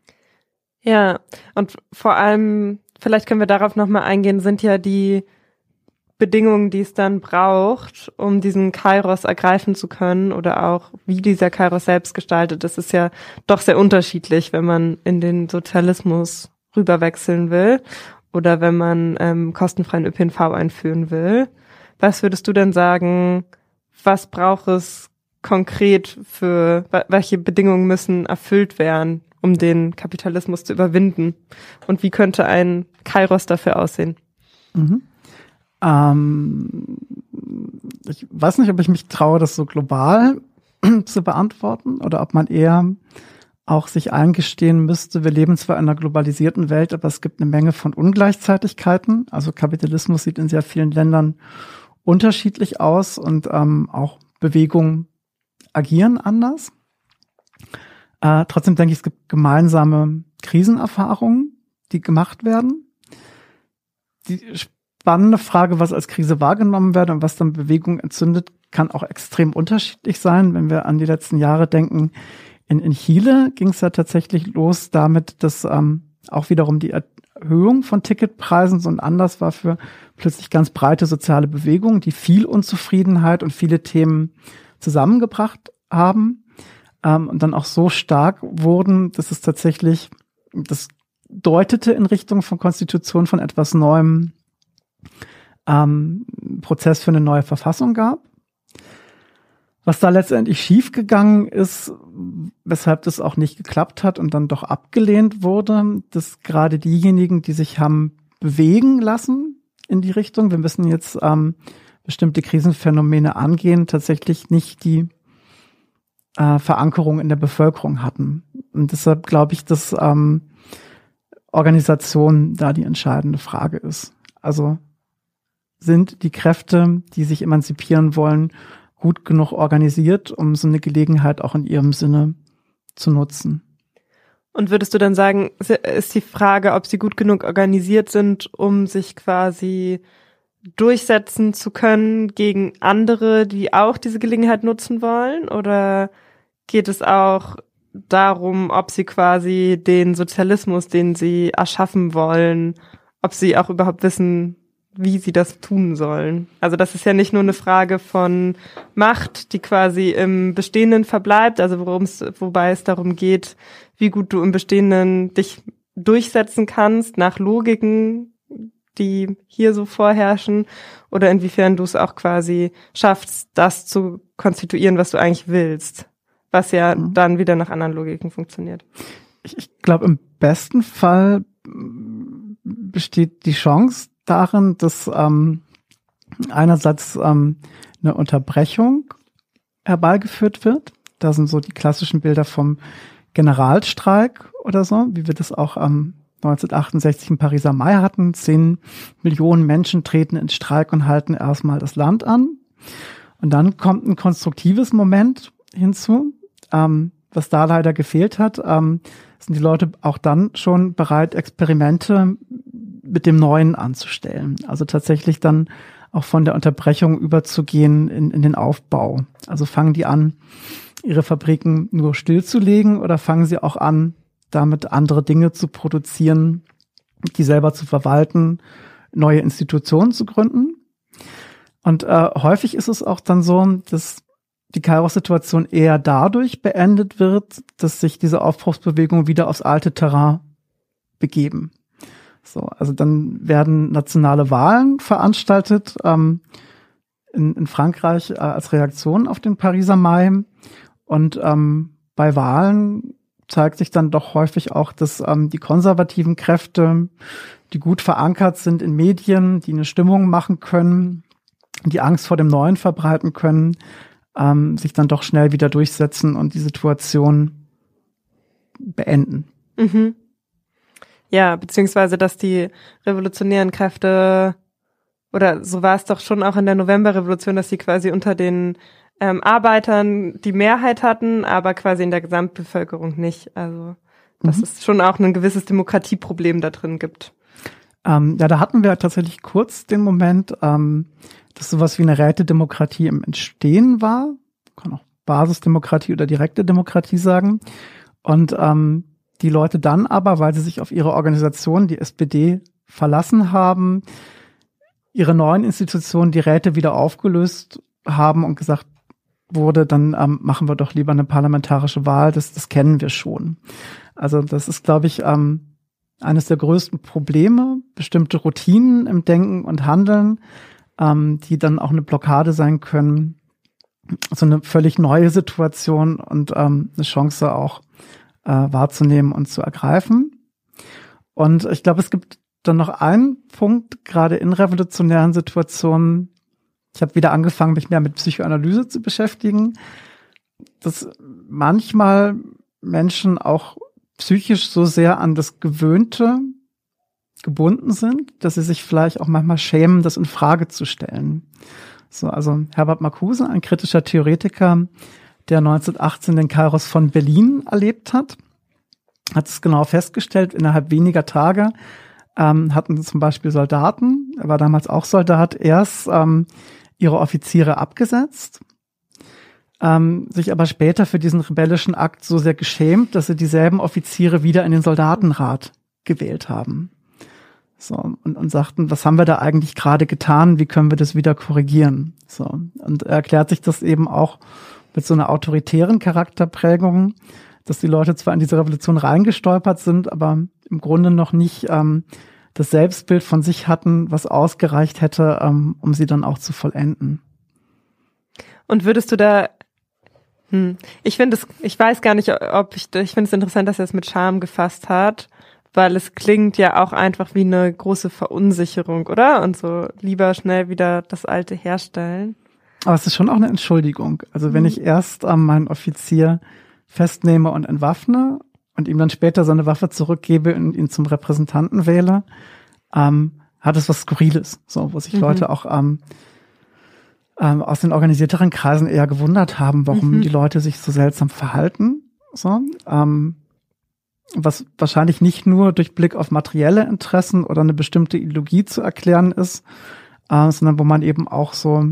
Ja, und vor allem, vielleicht können wir darauf nochmal eingehen, sind ja die Bedingungen, die es dann braucht, um diesen Kairos ergreifen zu können oder auch wie dieser Kairos selbst gestaltet. Das ist ja doch sehr unterschiedlich, wenn man in den Sozialismus rüberwechseln will oder wenn man ähm, kostenfreien Ö P N V einführen will. Was würdest du denn sagen, was braucht es konkret für, welche Bedingungen müssen erfüllt werden, um den Kapitalismus zu überwinden? Und wie könnte ein Kairos dafür aussehen? Mhm. Ähm, ich weiß nicht, ob ich mich traue, das so global zu beantworten oder ob man eher auch sich eingestehen müsste, wir leben zwar in einer globalisierten Welt, aber es gibt eine Menge von Ungleichzeitigkeiten. Also Kapitalismus sieht in sehr vielen Ländern unterschiedlich aus und ähm, auch Bewegungen agieren anders. Äh, trotzdem denke ich, es gibt gemeinsame Krisenerfahrungen, die gemacht werden. Die spannende Frage, was als Krise wahrgenommen wird und was dann Bewegung entzündet, kann auch extrem unterschiedlich sein. Wenn wir an die letzten Jahre denken, in, in Chile ging es ja tatsächlich los damit, dass ähm, auch wiederum die Erhöhung von Ticketpreisen so ein Anlass war für plötzlich ganz breite soziale Bewegungen, die viel Unzufriedenheit und viele Themen zusammengebracht haben ähm, und dann auch so stark wurden, dass es tatsächlich, das deutete in Richtung von Konstitution von etwas Neuem, ähm, Prozess für eine neue Verfassung gab. Was da letztendlich schiefgegangen ist, weshalb das auch nicht geklappt hat und dann doch abgelehnt wurde, dass gerade diejenigen, die sich haben bewegen lassen in die Richtung, wir müssen jetzt ähm, bestimmte Krisenphänomene angehen, tatsächlich nicht die äh, Verankerung in der Bevölkerung hatten. Und deshalb glaube ich, dass ähm, Organisation da die entscheidende Frage ist. Also sind die Kräfte, die sich emanzipieren wollen, gut genug organisiert, um so eine Gelegenheit auch in ihrem Sinne zu nutzen. Und würdest du dann sagen, ist die Frage, ob sie gut genug organisiert sind, um sich quasi durchsetzen zu können gegen andere, die auch diese Gelegenheit nutzen wollen? Oder geht es auch darum, ob sie quasi den Sozialismus, den sie erschaffen wollen, ob sie auch überhaupt wissen, wie sie das tun sollen? Also das ist ja nicht nur eine Frage von Macht, die quasi im Bestehenden verbleibt, also worum es, wobei es darum geht, wie gut du im Bestehenden dich durchsetzen kannst nach Logiken, die hier so vorherrschen, oder inwiefern du es auch quasi schaffst, das zu konstituieren, was du eigentlich willst. was ja mhm. dann wieder nach anderen Logiken funktioniert. Ich, ich glaube, im besten Fall besteht die Chance darin, dass ähm, einerseits ähm, eine Unterbrechung herbeigeführt wird. Da sind so die klassischen Bilder vom Generalstreik oder so, wie wir das auch am neunzehnhundertachtundsechzig im Pariser Mai hatten. Zehn Millionen Menschen treten in Streik und halten erstmal das Land an. Und dann kommt ein konstruktives Moment hinzu, ähm, was da leider gefehlt hat. Ähm, sind die Leute auch dann schon bereit, Experimente mit dem Neuen anzustellen. Also tatsächlich dann auch von der Unterbrechung überzugehen in, in den Aufbau. Also fangen die an, ihre Fabriken nur stillzulegen oder fangen sie auch an, damit andere Dinge zu produzieren, die selber zu verwalten, neue Institutionen zu gründen. Und äh, häufig ist es auch dann so, dass die Kairos-Situation eher dadurch beendet wird, dass sich diese Aufbruchsbewegungen wieder aufs alte Terrain begeben. So, also dann werden nationale Wahlen veranstaltet ähm, in, in Frankreich äh, als Reaktion auf den Pariser Mai. Und ähm, bei Wahlen zeigt sich dann doch häufig auch, dass ähm, die konservativen Kräfte, die gut verankert sind in Medien, die eine Stimmung machen können, die Angst vor dem Neuen verbreiten können, ähm, sich dann doch schnell wieder durchsetzen und die Situation beenden. Mhm. Ja, beziehungsweise, dass die revolutionären Kräfte, oder so war es doch schon auch in der Novemberrevolution, dass sie quasi unter den ähm, Arbeitern die Mehrheit hatten, aber quasi in der Gesamtbevölkerung nicht. Also, dass mhm. es schon auch ein gewisses Demokratieproblem da drin gibt. Ähm, ja, da hatten wir tatsächlich kurz den Moment, ähm, dass sowas wie eine Rätedemokratie im Entstehen war. Man kann auch Basisdemokratie oder direkte Demokratie sagen. Und ähm, die Leute dann aber, weil sie sich auf ihre Organisation, die S P D, verlassen haben, ihre neuen Institutionen, die Räte wieder aufgelöst haben und gesagt wurde, dann ähm, machen wir doch lieber eine parlamentarische Wahl, das, das kennen wir schon. Also das ist, glaube ich, ähm, eines der größten Probleme, bestimmte Routinen im Denken und Handeln, ähm, die dann auch eine Blockade sein können. So eine völlig neue Situation und ähm, eine Chance auch äh, wahrzunehmen und zu ergreifen. Und ich glaube, es gibt dann noch einen Punkt, gerade in revolutionären Situationen. Ich habe wieder angefangen, mich mehr mit Psychoanalyse zu beschäftigen, dass manchmal Menschen auch psychisch so sehr an das Gewöhnte gebunden sind, dass sie sich vielleicht auch manchmal schämen, das in Frage zu stellen. So, also Herbert Marcuse, ein kritischer Theoretiker, der neunzehnhundertachtzehn den Kairos von Berlin erlebt hat, hat es genau festgestellt, innerhalb weniger Tage ähm, hatten zum Beispiel Soldaten, er war damals auch Soldat, erst ähm, ihre Offiziere abgesetzt, ähm, sich aber später für diesen rebellischen Akt so sehr geschämt, dass sie dieselben Offiziere wieder in den Soldatenrat gewählt haben. So, und, und sagten, was haben wir da eigentlich gerade getan, wie können wir das wieder korrigieren? So, und er erklärt sich das eben auch mit so einer autoritären Charakterprägung, dass die Leute zwar in diese Revolution reingestolpert sind, aber im Grunde noch nicht ähm, das Selbstbild von sich hatten, was ausgereicht hätte, ähm, um sie dann auch zu vollenden. Und würdest du da, hm, ich finde es, ich weiß gar nicht, ob ich, ich finde es interessant, dass er es mit Charme gefasst hat, weil es klingt ja auch einfach wie eine große Verunsicherung, oder? Und so lieber schnell wieder das Alte herstellen. Aber es ist schon auch eine Entschuldigung. Also wenn mhm. ich erst ähm, meinen Offizier festnehme und entwaffne und ihm dann später seine Waffe zurückgebe und ihn zum Repräsentanten wähle, ähm, hat es was Skurriles, so, wo sich mhm. Leute auch ähm, ähm, aus den organisierteren Kreisen eher gewundert haben, warum mhm. die Leute sich so seltsam verhalten. So, ähm, was wahrscheinlich nicht nur durch Blick auf materielle Interessen oder eine bestimmte Ideologie zu erklären ist, äh, sondern wo man eben auch so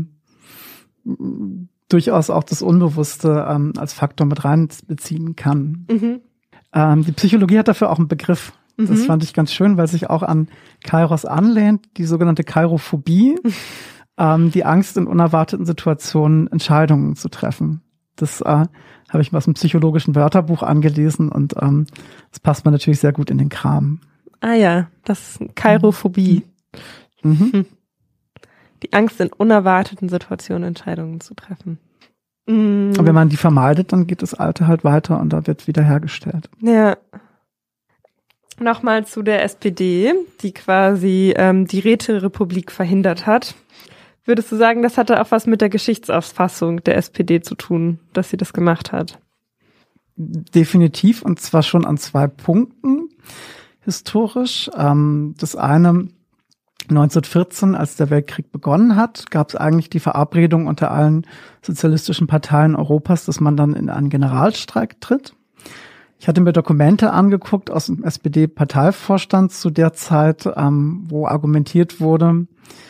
m, durchaus auch das Unbewusste ähm, als Faktor mit reinbeziehen kann. Mhm. Ähm, die Psychologie hat dafür auch einen Begriff. Mhm. Das fand ich ganz schön, weil sich auch an Kairos anlehnt, die sogenannte Kairophobie, ähm, die Angst in unerwarteten Situationen Entscheidungen zu treffen. Das äh, habe ich mal aus einem psychologischen Wörterbuch angelesen und ähm, das passt mir natürlich sehr gut in den Kram. Ah ja, das ist Kairophobie. Mhm. Hm. Die Angst in unerwarteten Situationen Entscheidungen zu treffen. Mm. Und wenn man die vermeidet, dann geht das Alte halt weiter und da wird wieder hergestellt. Ja. Nochmal zu der S P D, die quasi ähm, die Räterepublik verhindert hat. Würdest du sagen, das hatte auch was mit der Geschichtsauffassung der S P D zu tun, dass sie das gemacht hat? Definitiv, und zwar schon an zwei Punkten historisch. Ähm, das eine, neunzehnhundertvierzehn, als der Weltkrieg begonnen hat, gab es eigentlich die Verabredung unter allen sozialistischen Parteien Europas, dass man dann in einen Generalstreik tritt. Ich hatte mir Dokumente angeguckt aus dem S P D-Parteivorstand zu der Zeit, ähm, wo argumentiert wurde,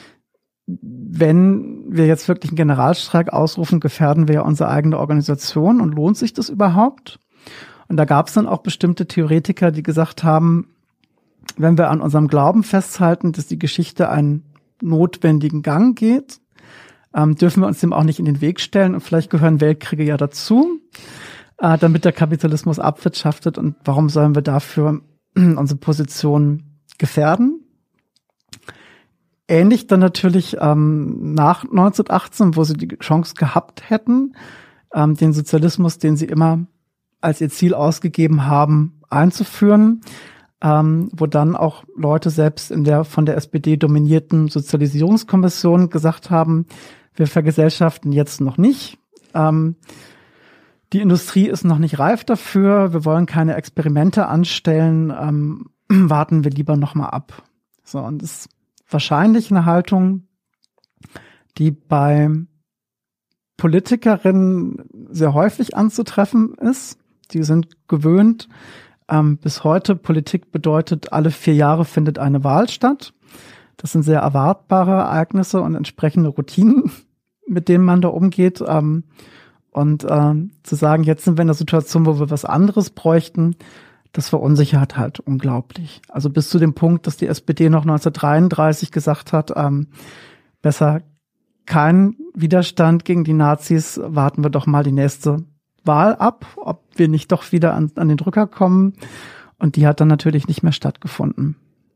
wenn wir jetzt wirklich einen Generalstreik ausrufen, gefährden wir ja unsere eigene Organisation, und lohnt sich das überhaupt? Und da gab es dann auch bestimmte Theoretiker, die gesagt haben, wenn wir an unserem Glauben festhalten, dass die Geschichte einen notwendigen Gang geht, ähm, dürfen wir uns dem auch nicht in den Weg stellen, und vielleicht gehören Weltkriege ja dazu, äh, damit der Kapitalismus abwirtschaftet, und warum sollen wir dafür unsere Position gefährden? Ähnlich dann natürlich ähm, nach neunzehnhundertachtzehn, wo sie die Chance gehabt hätten, ähm, den Sozialismus, den sie immer als ihr Ziel ausgegeben haben, einzuführen, ähm, wo dann auch Leute selbst in der von der S P D dominierten Sozialisierungskommission gesagt haben, wir vergesellschaften jetzt noch nicht. Ähm, die Industrie ist noch nicht reif dafür, wir wollen keine Experimente anstellen, ähm, warten wir lieber noch mal ab. So, und das ist wahrscheinlich eine Haltung, die bei Politikerinnen sehr häufig anzutreffen ist. Die sind gewöhnt, ähm, bis heute, Politik bedeutet, alle vier Jahre findet eine Wahl statt. Das sind sehr erwartbare Ereignisse und entsprechende Routinen, mit denen man da umgeht. Ähm, und ähm, zu sagen, jetzt sind wir in einer Situation, wo wir was anderes bräuchten, das verunsichert halt unglaublich. Also bis zu dem Punkt, dass die S P D noch neunzehnhundertdreiunddreißig gesagt hat, ähm, besser kein Widerstand gegen die Nazis, warten wir doch mal die nächste Wahl ab, ob wir nicht doch wieder an, an den Drücker kommen. Und die hat dann natürlich nicht mehr stattgefunden.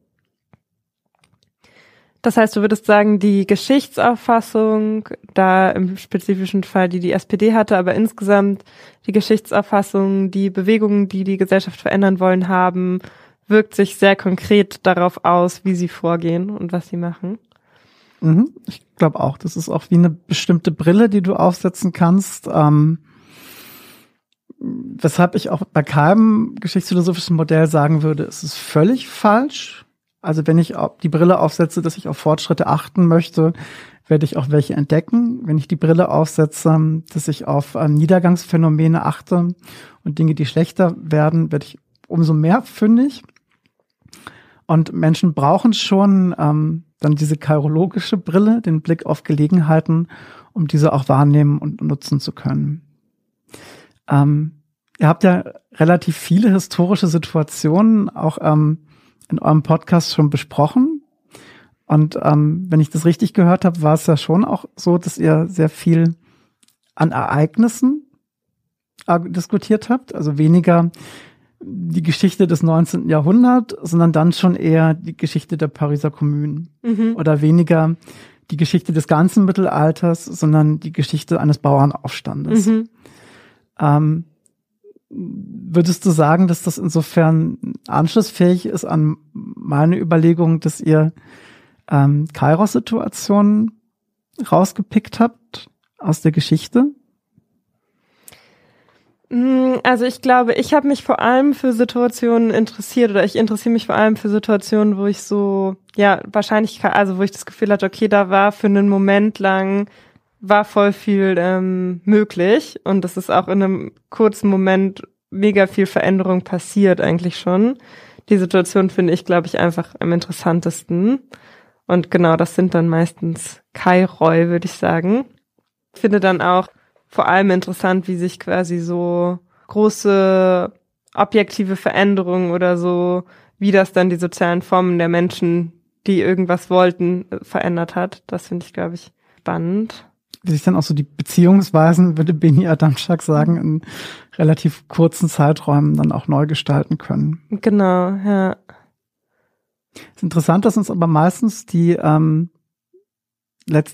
Das heißt, du würdest sagen, die Geschichtsauffassung, da im spezifischen Fall, die die S P D hatte, aber insgesamt die Geschichtsauffassung, die Bewegungen, die die Gesellschaft verändern wollen haben, wirkt sich sehr konkret darauf aus, wie sie vorgehen und was sie machen. Mhm, ich glaube auch, das ist auch wie eine bestimmte Brille, die du aufsetzen kannst. Ähm, weshalb ich auch bei keinem geschichtsphilosophischen Modell sagen würde, es ist völlig falsch. Also wenn ich die Brille aufsetze, dass ich auf Fortschritte achten möchte, werde ich auch welche entdecken. Wenn ich die Brille aufsetze, dass ich auf ähm, Niedergangsphänomene achte und Dinge, die schlechter werden, werde ich umso mehr fündig. Und Menschen brauchen schon ähm, dann diese kairologische Brille, den Blick auf Gelegenheiten, um diese auch wahrnehmen und nutzen zu können. Ähm, ihr habt ja relativ viele historische Situationen auch ähm, in eurem Podcast schon besprochen. Und ähm, wenn ich das richtig gehört habe, war es ja schon auch so, dass ihr sehr viel an Ereignissen äh, diskutiert habt. Also weniger die Geschichte des neunzehnten Jahrhunderts, sondern dann schon eher die Geschichte der Pariser Kommune. Mhm. Oder weniger die Geschichte des ganzen Mittelalters, sondern die Geschichte eines Bauernaufstandes. Mhm. Ähm, Würdest du sagen, dass das insofern anschlussfähig ist an meine Überlegung, dass ihr ähm, Kairos-Situationen rausgepickt habt aus der Geschichte? Also ich glaube, ich habe mich vor allem für Situationen interessiert oder ich interessiere mich vor allem für Situationen, wo ich so, ja, wahrscheinlich, also wo ich das Gefühl hatte, okay, da war für einen Moment lang war voll viel ähm, möglich und das ist auch in einem kurzen Moment mega viel Veränderung passiert eigentlich schon. Die Situation finde ich, glaube ich, einfach am interessantesten. Und genau, das sind dann meistens Kairoi, würde ich sagen. Ich finde dann auch vor allem interessant, wie sich quasi so große objektive Veränderungen oder so, wie das dann die sozialen Formen der Menschen, die irgendwas wollten, verändert hat. Das finde ich, glaube ich, spannend. Wie sich dann auch so die Beziehungsweisen, würde Beni Adamczak sagen, in relativ kurzen Zeiträumen dann auch neu gestalten können. Genau, ja. Es ist interessant, dass uns aber meistens die ähm, letztlich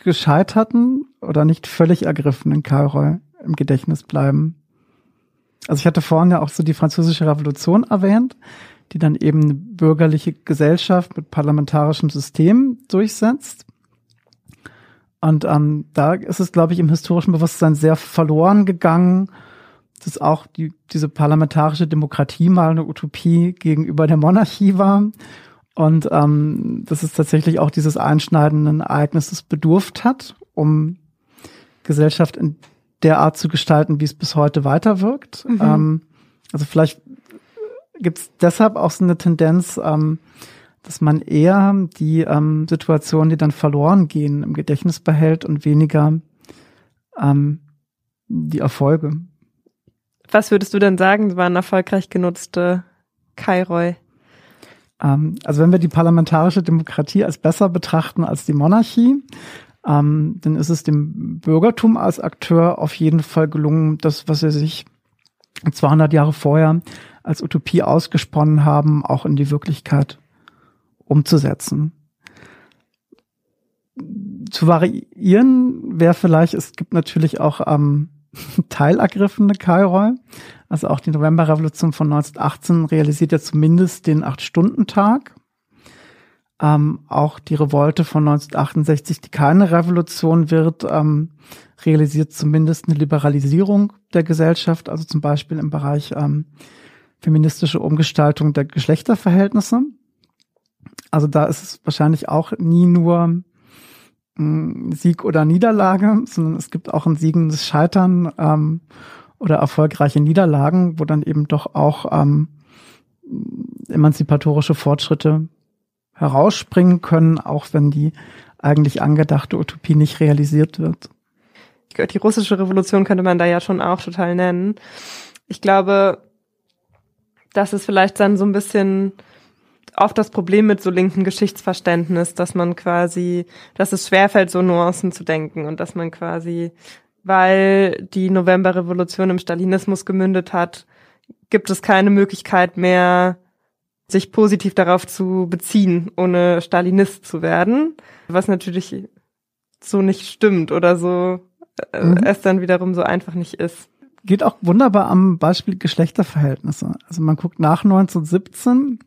gescheiterten oder nicht völlig ergriffenen Kairos im Gedächtnis bleiben. Also ich hatte vorhin ja auch so die Französische Revolution erwähnt, die dann eben eine bürgerliche Gesellschaft mit parlamentarischem System durchsetzt. Und ähm, da ist es, glaube ich, im historischen Bewusstsein sehr verloren gegangen, dass auch die, diese parlamentarische Demokratie mal eine Utopie gegenüber der Monarchie war. Und ähm, dass es tatsächlich auch dieses einschneidenden Ereignisses bedurft hat, um Gesellschaft in der Art zu gestalten, wie es bis heute weiterwirkt. Mhm. Ähm, also vielleicht gibt es deshalb auch so eine Tendenz, ähm, dass man eher die ähm, Situationen, die dann verloren gehen, im Gedächtnis behält und weniger ähm, die Erfolge. Was würdest du denn sagen, waren erfolgreich genutzte Kairos? Ähm, also wenn wir die parlamentarische Demokratie als besser betrachten als die Monarchie, ähm, dann ist es dem Bürgertum als Akteur auf jeden Fall gelungen, das, was er sich zweihundert Jahre vorher als Utopie ausgesponnen haben, auch in die Wirklichkeit umzusetzen. Zu variieren wäre vielleicht, es gibt natürlich auch ähm, teilergriffene Kairos. Also auch die Novemberrevolution von neunzehnhundertachtzehn realisiert ja zumindest den Acht-Stunden-Tag. Ähm, auch die Revolte von neunzehnhundertachtundsechzig, die keine Revolution wird, ähm, realisiert zumindest eine Liberalisierung der Gesellschaft, also zum Beispiel im Bereich ähm, feministische Umgestaltung der Geschlechterverhältnisse. Also da ist es wahrscheinlich auch nie nur ein Sieg oder Niederlage, sondern es gibt auch ein siegendes Scheitern ähm, oder erfolgreiche Niederlagen, wo dann eben doch auch ähm, emanzipatorische Fortschritte herausspringen können, auch wenn die eigentlich angedachte Utopie nicht realisiert wird. Die russische Revolution könnte man da ja schon auch total nennen. Ich glaube, das ist vielleicht dann so ein bisschen oft das Problem mit so linken Geschichtsverständnis, dass man quasi, dass es schwerfällt, so Nuancen zu denken und dass man quasi, weil die Novemberrevolution im Stalinismus gemündet hat, gibt es keine Möglichkeit mehr, sich positiv darauf zu beziehen, ohne Stalinist zu werden, was natürlich so nicht stimmt oder so äh, mhm. es dann wiederum so einfach nicht ist. Geht auch wunderbar am Beispiel Geschlechterverhältnisse. Also man guckt nach neunzehnhundertsiebzehn,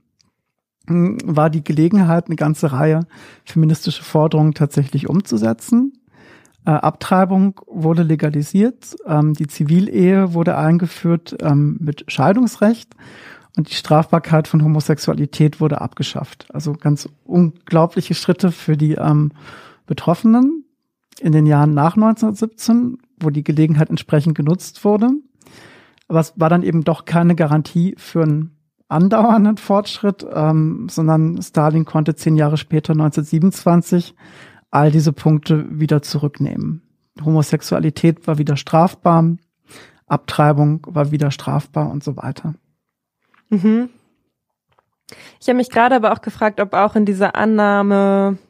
war die Gelegenheit, eine ganze Reihe feministische Forderungen tatsächlich umzusetzen. Äh, Abtreibung wurde legalisiert, ähm, die Zivilehe wurde eingeführt ähm, mit Scheidungsrecht und die Strafbarkeit von Homosexualität wurde abgeschafft. Also ganz unglaubliche Schritte für die ähm, Betroffenen in den Jahren nach neunzehnhundertsiebzehn, wo die Gelegenheit entsprechend genutzt wurde. Aber es war dann eben doch keine Garantie für einen andauernden Fortschritt, ähm, sondern Stalin konnte zehn Jahre später, neunzehnhundertsiebenundzwanzig, all diese Punkte wieder zurücknehmen. Homosexualität war wieder strafbar, Abtreibung war wieder strafbar und so weiter. Mhm. Ich habe mich gerade aber auch gefragt, ob auch in dieser Annahme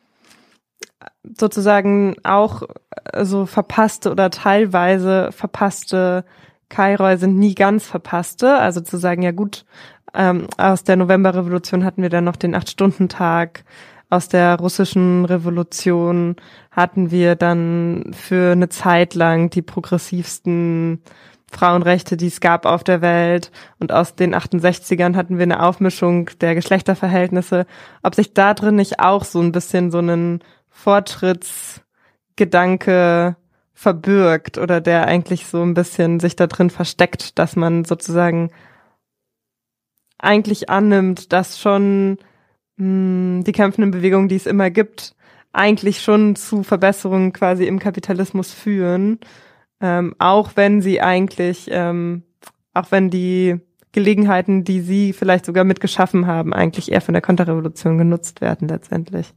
sozusagen auch so verpasste oder teilweise verpasste Kairos sind nie ganz verpasste, also zu sagen, ja gut, ähm, aus der Novemberrevolution hatten wir dann noch den Acht-Stunden-Tag, aus der russischen Revolution hatten wir dann für eine Zeit lang die progressivsten Frauenrechte, die es gab auf der Welt, und aus den achtundsechzigern hatten wir eine Aufmischung der Geschlechterverhältnisse. Ob sich da drin nicht auch so ein bisschen so ein Fortschrittsgedanke verbirgt oder der eigentlich so ein bisschen sich da drin versteckt, dass man sozusagen eigentlich annimmt, dass schon mh, die kämpfenden Bewegungen, die es immer gibt, eigentlich schon zu Verbesserungen quasi im Kapitalismus führen, ähm, auch wenn sie eigentlich, ähm, auch wenn die Gelegenheiten, die sie vielleicht sogar mitgeschaffen haben, eigentlich eher von der Konterrevolution genutzt werden letztendlich.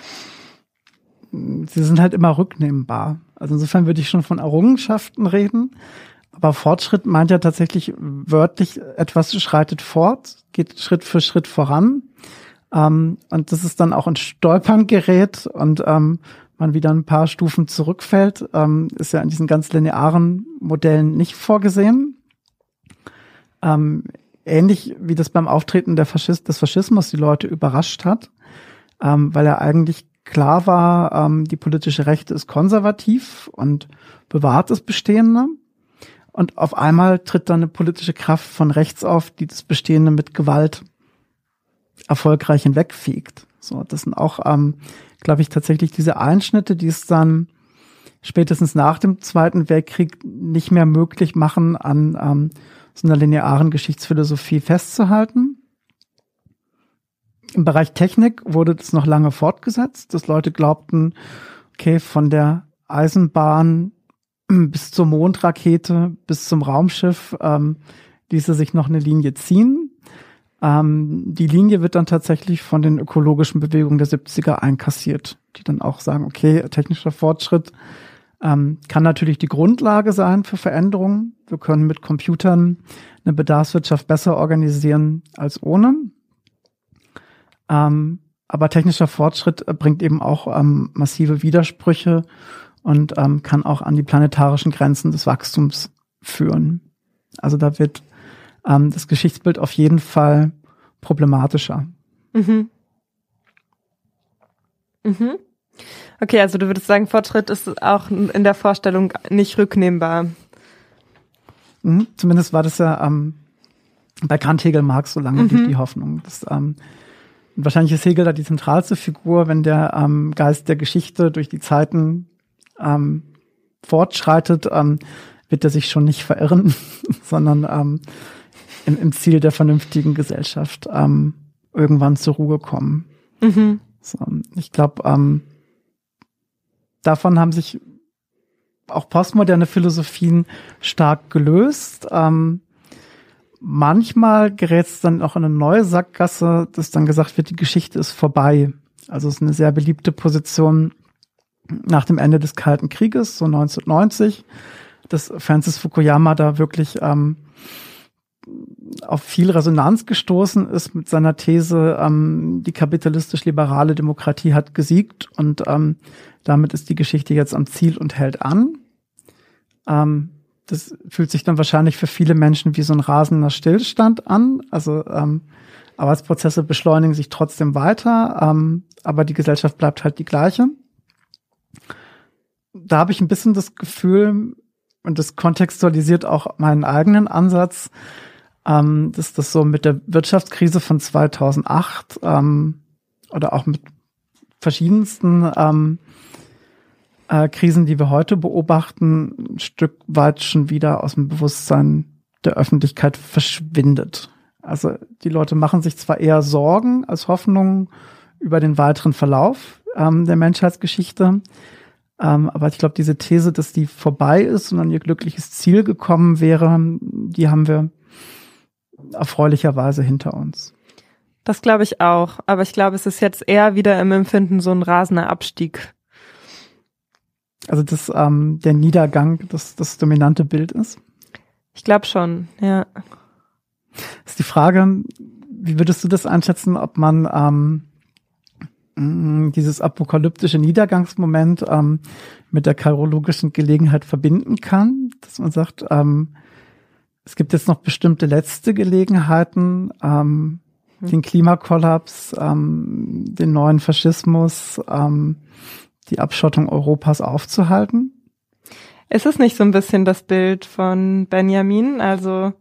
Sie sind halt immer rücknehmbar. Also insofern würde ich schon von Errungenschaften reden. Aber Fortschritt meint ja tatsächlich wörtlich, etwas schreitet fort, geht Schritt für Schritt voran. Ähm, und das ist dann auch in Stolpern gerät und ähm, man wieder ein paar Stufen zurückfällt, ähm, ist ja in diesen ganz linearen Modellen nicht vorgesehen. Ähm, ähnlich wie das beim Auftreten der Faschist, des Faschismus die Leute überrascht hat, ähm, weil er eigentlich klar war, ähm, die politische Rechte ist konservativ und bewahrt das Bestehende. Und auf einmal tritt dann eine politische Kraft von rechts auf, die das Bestehende mit Gewalt erfolgreich hinwegfegt. So, das sind auch, ähm, glaube ich, tatsächlich diese Einschnitte, die es dann spätestens nach dem Zweiten Weltkrieg nicht mehr möglich machen, an ähm, so einer linearen Geschichtsphilosophie festzuhalten. Im Bereich Technik wurde das noch lange fortgesetzt, dass Leute glaubten, okay, von der Eisenbahn bis zur Mondrakete, bis zum Raumschiff ähm, ließe sich noch eine Linie ziehen. Ähm, die Linie wird dann tatsächlich von den ökologischen Bewegungen der siebziger einkassiert, die dann auch sagen, okay, technischer Fortschritt ähm, kann natürlich die Grundlage sein für Veränderungen. Wir können mit Computern eine Bedarfswirtschaft besser organisieren als ohne. Ähm, aber technischer Fortschritt bringt eben auch ähm, massive Widersprüche und ähm, kann auch an die planetarischen Grenzen des Wachstums führen. Also da wird ähm, das Geschichtsbild auf jeden Fall problematischer. Mhm. Mhm. Okay, also du würdest sagen, Fortschritt ist auch in der Vorstellung nicht rücknehmbar. Mhm. Zumindest war das ja ähm, bei Kant, Hegel, Marx so lange mhm. die, die Hoffnung. Dass, ähm, wahrscheinlich ist Hegel da die zentralste Figur, wenn der ähm, Geist der Geschichte durch die Zeiten ähm, fortschreitet, ähm, wird er sich schon nicht verirren, sondern ähm, im, im Ziel der vernünftigen Gesellschaft ähm, irgendwann zur Ruhe kommen. Mhm. So, ich glaube, ähm, davon haben sich auch postmoderne Philosophien stark gelöst. Ähm, manchmal gerät es dann auch in eine neue Sackgasse, dass dann gesagt wird, die Geschichte ist vorbei. Also es ist eine sehr beliebte Position nach dem Ende des Kalten Krieges, so neunzehnhundertneunzig, dass Francis Fukuyama da wirklich ähm, auf viel Resonanz gestoßen ist mit seiner These, ähm, die kapitalistisch-liberale Demokratie hat gesiegt und ähm, damit ist die Geschichte jetzt am Ziel und hält an. Ähm, das fühlt sich dann wahrscheinlich für viele Menschen wie so ein rasender Stillstand an. Also ähm, Arbeitsprozesse beschleunigen sich trotzdem weiter, ähm, aber die Gesellschaft bleibt halt die gleiche. Da habe ich ein bisschen das Gefühl, und das kontextualisiert auch meinen eigenen Ansatz, ähm, dass das so mit der Wirtschaftskrise von zweitausendacht ähm, oder auch mit verschiedensten ähm, äh, Krisen, die wir heute beobachten, ein Stück weit schon wieder aus dem Bewusstsein der Öffentlichkeit verschwindet. Also die Leute machen sich zwar eher Sorgen als Hoffnung über den weiteren Verlauf ähm, der Menschheitsgeschichte, ähm, aber ich glaube, diese These, dass die vorbei ist und an ihr glückliches Ziel gekommen wäre, die haben wir erfreulicherweise hinter uns. Das glaube ich auch, aber ich glaube, es ist jetzt eher wieder im Empfinden so ein rasender Abstieg. Also dass ähm, der Niedergang das, das dominante Bild ist? Ich glaube schon, ja. Ist die Frage, wie würdest du das einschätzen, ob man ähm, dieses apokalyptische Niedergangsmoment ähm, mit der kairologischen Gelegenheit verbinden kann, dass man sagt, ähm, es gibt jetzt noch bestimmte letzte Gelegenheiten, ähm, hm. den Klimakollaps, ähm, den neuen Faschismus, ähm, die Abschottung Europas aufzuhalten? Ist es nicht so ein bisschen das Bild von Benjamin? Also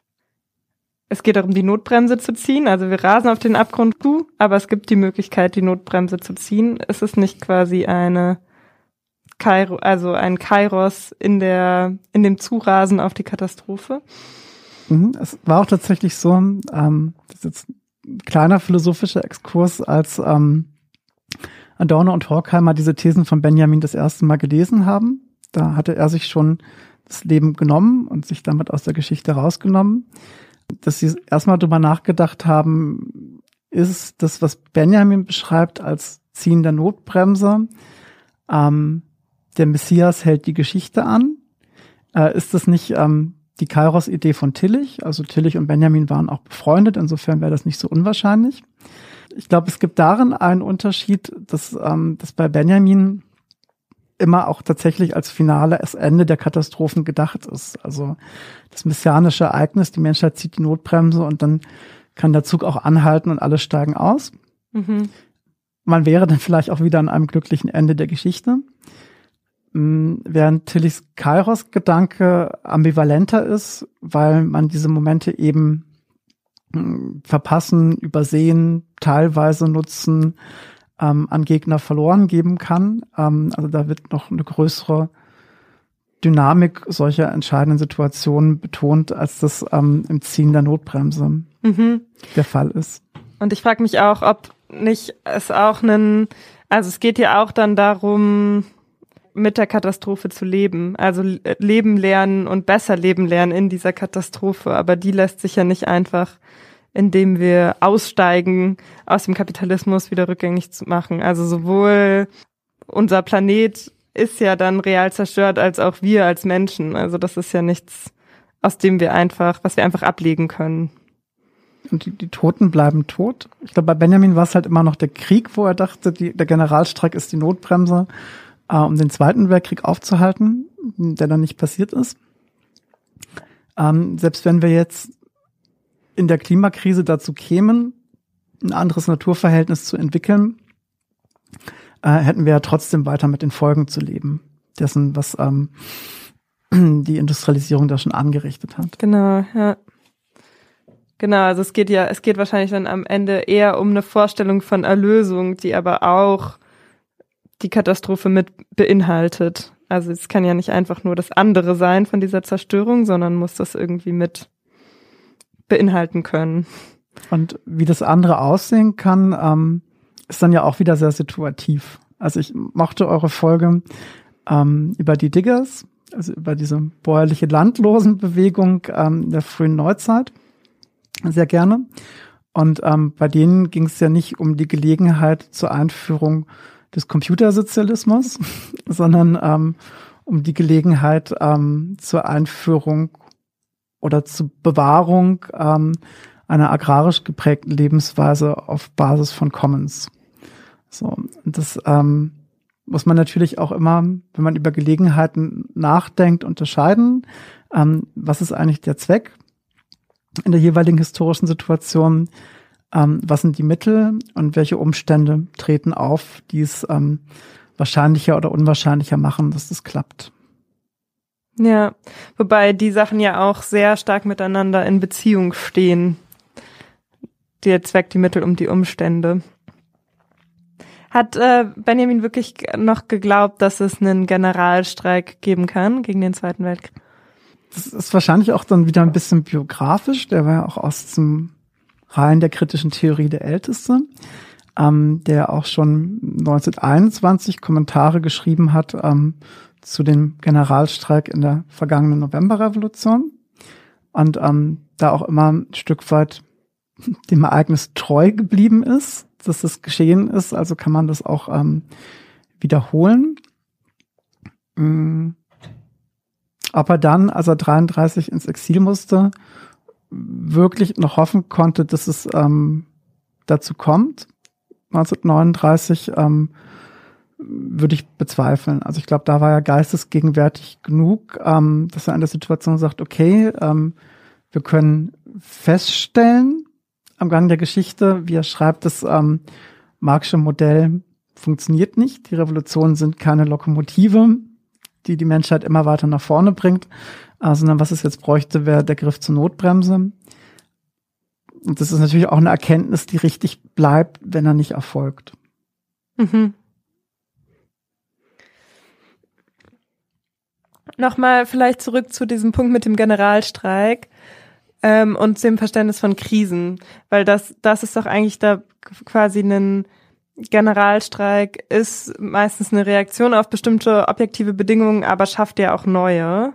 es geht darum, die Notbremse zu ziehen. Also wir rasen auf den Abgrund zu, aber es gibt die Möglichkeit, die Notbremse zu ziehen. Ist es nicht quasi eine Kairo, also ein Kairos in der in dem Zurasen auf die Katastrophe? Mhm, es war auch tatsächlich so, ähm, das ist jetzt ein kleiner philosophischer Exkurs, als ähm, Adorno und Horkheimer diese Thesen von Benjamin das erste Mal gelesen haben. Da hatte er sich schon das Leben genommen und sich damit aus der Geschichte rausgenommen. Dass sie erstmal drüber nachgedacht haben, ist das, was Benjamin beschreibt als Ziehen der Notbremse, ähm, der Messias hält die Geschichte an. Äh, ist das nicht ähm, die Kairos-Idee von Tillich? Also Tillich und Benjamin waren auch befreundet, insofern wäre das nicht so unwahrscheinlich. Ich glaube, es gibt darin einen Unterschied, dass, ähm, dass bei Benjamin immer auch tatsächlich als finales Ende der Katastrophen gedacht ist. Also das messianische Ereignis, die Menschheit zieht die Notbremse und dann kann der Zug auch anhalten und alle steigen aus. Mhm. man wäre dann vielleicht auch wieder an einem glücklichen Ende der Geschichte. Während Tillys Kairos-Gedanke ambivalenter ist, weil man diese Momente eben verpassen, übersehen, teilweise nutzen, ähm, an Gegner verloren geben kann. Ähm, also da wird noch eine größere Dynamik solcher entscheidenden Situationen betont, als das ähm, im Ziehen der Notbremse mhm. der Fall ist. Und ich frage mich auch, ob nicht es auch einen, also es geht ja auch dann darum, mit der Katastrophe zu leben, also leben lernen und besser leben lernen in dieser Katastrophe, aber die lässt sich ja nicht einfach, indem wir aussteigen aus dem Kapitalismus, wieder rückgängig zu machen. Also sowohl unser Planet ist ja dann real zerstört, als auch wir als Menschen. Also das ist ja nichts, aus dem wir einfach, was wir einfach ablegen können. Und die, die Toten bleiben tot. Ich glaube, bei Benjamin war es halt immer noch der Krieg, wo er dachte, die, der Generalstreik ist die Notbremse, äh, um den Zweiten Weltkrieg aufzuhalten, der dann nicht passiert ist. Ähm, selbst wenn wir jetzt in der Klimakrise dazu kämen, ein anderes Naturverhältnis zu entwickeln, äh, hätten wir ja trotzdem weiter mit den Folgen zu leben, dessen, was ähm, die Industrialisierung da schon angerichtet hat. Genau, ja. Genau, also es geht ja, es geht wahrscheinlich dann am Ende eher um eine Vorstellung von Erlösung, die aber auch die Katastrophe mit beinhaltet. Also es kann ja nicht einfach nur das andere sein von dieser Zerstörung, sondern muss das irgendwie mit beinhalten können. Und wie das andere aussehen kann, ähm, ist dann ja auch wieder sehr situativ. Also ich mochte eure Folge ähm, über die Diggers, also über diese bäuerliche Landlosenbewegung ähm, der frühen Neuzeit, sehr gerne. Und ähm, bei denen ging es ja nicht um die Gelegenheit zur Einführung des Computersozialismus, sondern ähm, um die Gelegenheit ähm, zur Einführung oder zur Bewahrung ähm, einer agrarisch geprägten Lebensweise auf Basis von Commons. So, und das ähm, muss man natürlich auch immer, wenn man über Gelegenheiten nachdenkt, unterscheiden. Ähm, was ist eigentlich der Zweck in der jeweiligen historischen Situation? Ähm, was sind die Mittel und welche Umstände treten auf, die es ähm, wahrscheinlicher oder unwahrscheinlicher machen, dass das klappt? Ja, wobei die Sachen ja auch sehr stark miteinander in Beziehung stehen. Der Zweck, die Mittel und die Umstände. Hat äh, Benjamin wirklich noch geglaubt, dass es einen Generalstreik geben kann gegen den Zweiten Weltkrieg? Das ist wahrscheinlich auch dann wieder ein bisschen biografisch. Der war ja auch aus dem Reihen der kritischen Theorie der Älteste, ähm, der auch schon neunzehnhunderteinundzwanzig Kommentare geschrieben hat ähm, zu dem Generalstreik in der vergangenen Novemberrevolution und ähm, da auch immer ein Stück weit dem Ereignis treu geblieben ist, dass das geschehen ist. Also kann man das auch ähm, wiederholen. Mhm. Aber dann, als er dreiunddreißig ins Exil musste, wirklich noch hoffen konnte, dass es ähm, dazu kommt. neunzehnhundertneununddreißig ähm, würde ich bezweifeln. Also ich glaube, da war er geistesgegenwärtig genug, ähm, dass er in der Situation sagt, okay, ähm, wir können feststellen am Gang der Geschichte, wie er schreibt, das ähm, Marxische Modell funktioniert nicht. Die Revolutionen sind keine Lokomotive, die die Menschheit immer weiter nach vorne bringt, äh, sondern was es jetzt bräuchte, wäre der Griff zur Notbremse. Und das ist natürlich auch eine Erkenntnis, die richtig bleibt, wenn er nicht erfolgt. Mhm. Nochmal vielleicht zurück zu diesem Punkt mit dem Generalstreik ähm, und dem Verständnis von Krisen, weil das das ist doch eigentlich da quasi ein Generalstreik ist meistens eine Reaktion auf bestimmte objektive Bedingungen, aber schafft ja auch neue.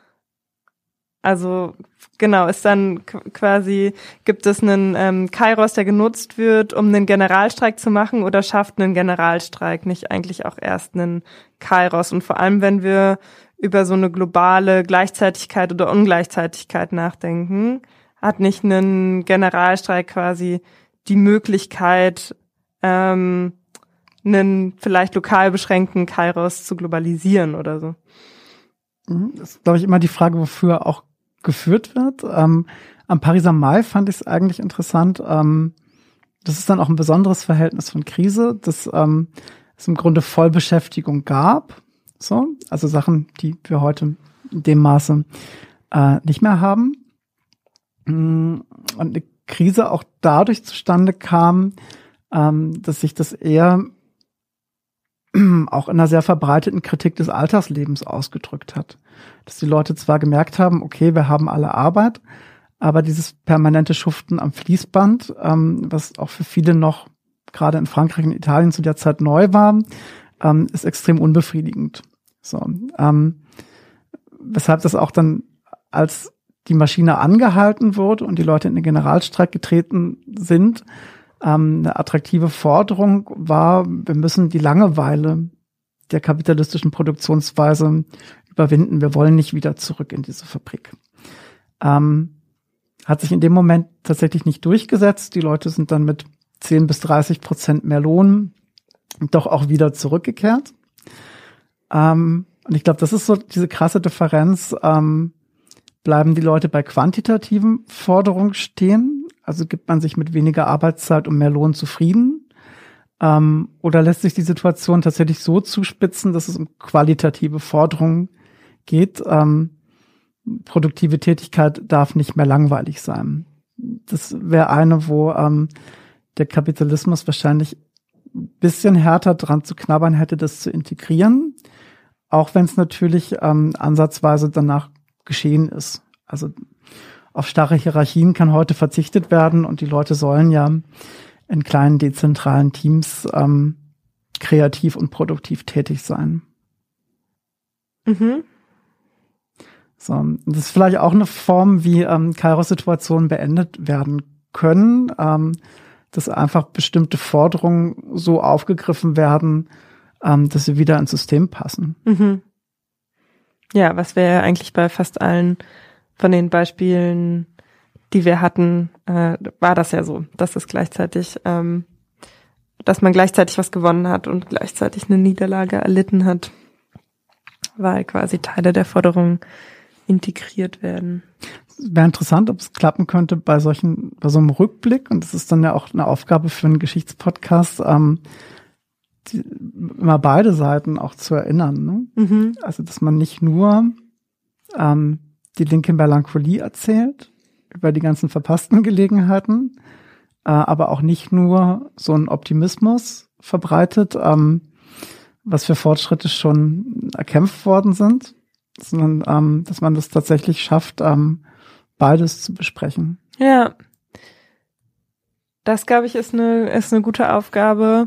Also genau, ist dann quasi, gibt es einen ähm, Kairos, der genutzt wird, um einen Generalstreik zu machen, oder schafft einen Generalstreik nicht eigentlich auch erst einen Kairos? Und vor allem, wenn wir über so eine globale Gleichzeitigkeit oder Ungleichzeitigkeit nachdenken, hat nicht ein Generalstreik quasi die Möglichkeit, ähm, einen vielleicht lokal beschränkten Kairos zu globalisieren oder so? Das ist, glaube ich, immer die Frage, wofür auch geführt wird. Ähm, am Pariser Mai fand ich es eigentlich interessant. Ähm, das ist dann auch ein besonderes Verhältnis von Krise, dass ähm, es im Grunde Vollbeschäftigung gab, so, also Sachen, die wir heute in dem Maße äh, nicht mehr haben. Und eine Krise auch dadurch zustande kam, ähm, dass sich das eher auch in einer sehr verbreiteten Kritik des Alltagslebens ausgedrückt hat. Dass die Leute zwar gemerkt haben, okay, wir haben alle Arbeit, aber dieses permanente Schuften am Fließband, ähm, was auch für viele noch gerade in Frankreich und Italien zu der Zeit neu war, ähm, ist extrem unbefriedigend. So, ähm, weshalb das auch dann, als die Maschine angehalten wurde und die Leute in den Generalstreik getreten sind, ähm, eine attraktive Forderung war, wir müssen die Langeweile der kapitalistischen Produktionsweise überwinden. Wir wollen nicht wieder zurück in diese Fabrik. Ähm, hat sich in dem Moment tatsächlich nicht durchgesetzt. Die Leute sind dann mit zehn bis dreißig Prozent mehr Lohn doch auch wieder zurückgekehrt. Ähm, und ich glaube, das ist so diese krasse Differenz. Ähm, bleiben die Leute bei quantitativen Forderungen stehen? Also gibt man sich mit weniger Arbeitszeit und mehr Lohn zufrieden? Ähm, oder lässt sich die Situation tatsächlich so zuspitzen, dass es um qualitative Forderungen geht? Ähm, produktive Tätigkeit darf nicht mehr langweilig sein. Das wäre eine, wo ähm, der Kapitalismus wahrscheinlich ein bisschen härter dran zu knabbern hätte, das zu integrieren, auch wenn es natürlich ähm, ansatzweise danach geschehen ist. Also auf starre Hierarchien kann heute verzichtet werden und die Leute sollen ja in kleinen dezentralen Teams ähm, kreativ und produktiv tätig sein. Mhm. So, das ist vielleicht auch eine Form, wie ähm, Kairos-Situationen beendet werden können, ähm, dass einfach bestimmte Forderungen so aufgegriffen werden, ähm, dass sie wieder ins System passen. Mhm. Ja, was wir ja eigentlich bei fast allen von den Beispielen, die wir hatten, äh, war das ja so, dass es gleichzeitig, ähm, dass man gleichzeitig was gewonnen hat und gleichzeitig eine Niederlage erlitten hat, weil quasi Teile der Forderungen integriert werden. Wäre interessant, ob es klappen könnte bei solchen, bei so einem Rückblick, und das ist dann ja auch eine Aufgabe für einen Geschichtspodcast, ähm, die, immer beide Seiten auch zu erinnern. Ne? Mhm. Also, dass man nicht nur ähm, die linke Melancholie erzählt über die ganzen verpassten Gelegenheiten, äh, aber auch nicht nur so einen Optimismus verbreitet, ähm, was für Fortschritte schon erkämpft worden sind, sondern ähm, dass man das tatsächlich schafft, ähm, beides zu besprechen. Ja, das, glaube ich, ist eine ist eine gute Aufgabe.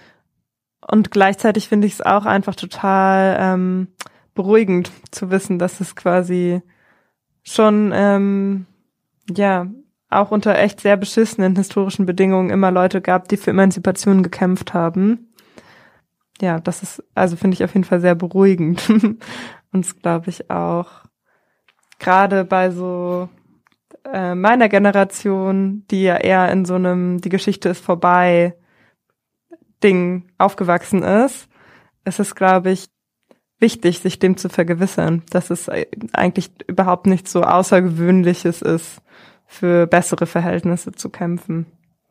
Und gleichzeitig finde ich es auch einfach total ähm, beruhigend zu wissen, dass es quasi schon, ähm, ja, auch unter echt sehr beschissenen historischen Bedingungen immer Leute gab, die für Emanzipation gekämpft haben. Ja, das ist, also finde ich auf jeden Fall sehr beruhigend. Und es glaube ich auch gerade bei so äh, meiner Generation, die ja eher in so einem die Geschichte ist vorbei Ding aufgewachsen ist, ist es, glaube ich, wichtig, sich dem zu vergewissern, dass es eigentlich überhaupt nichts so Außergewöhnliches ist, für bessere Verhältnisse zu kämpfen.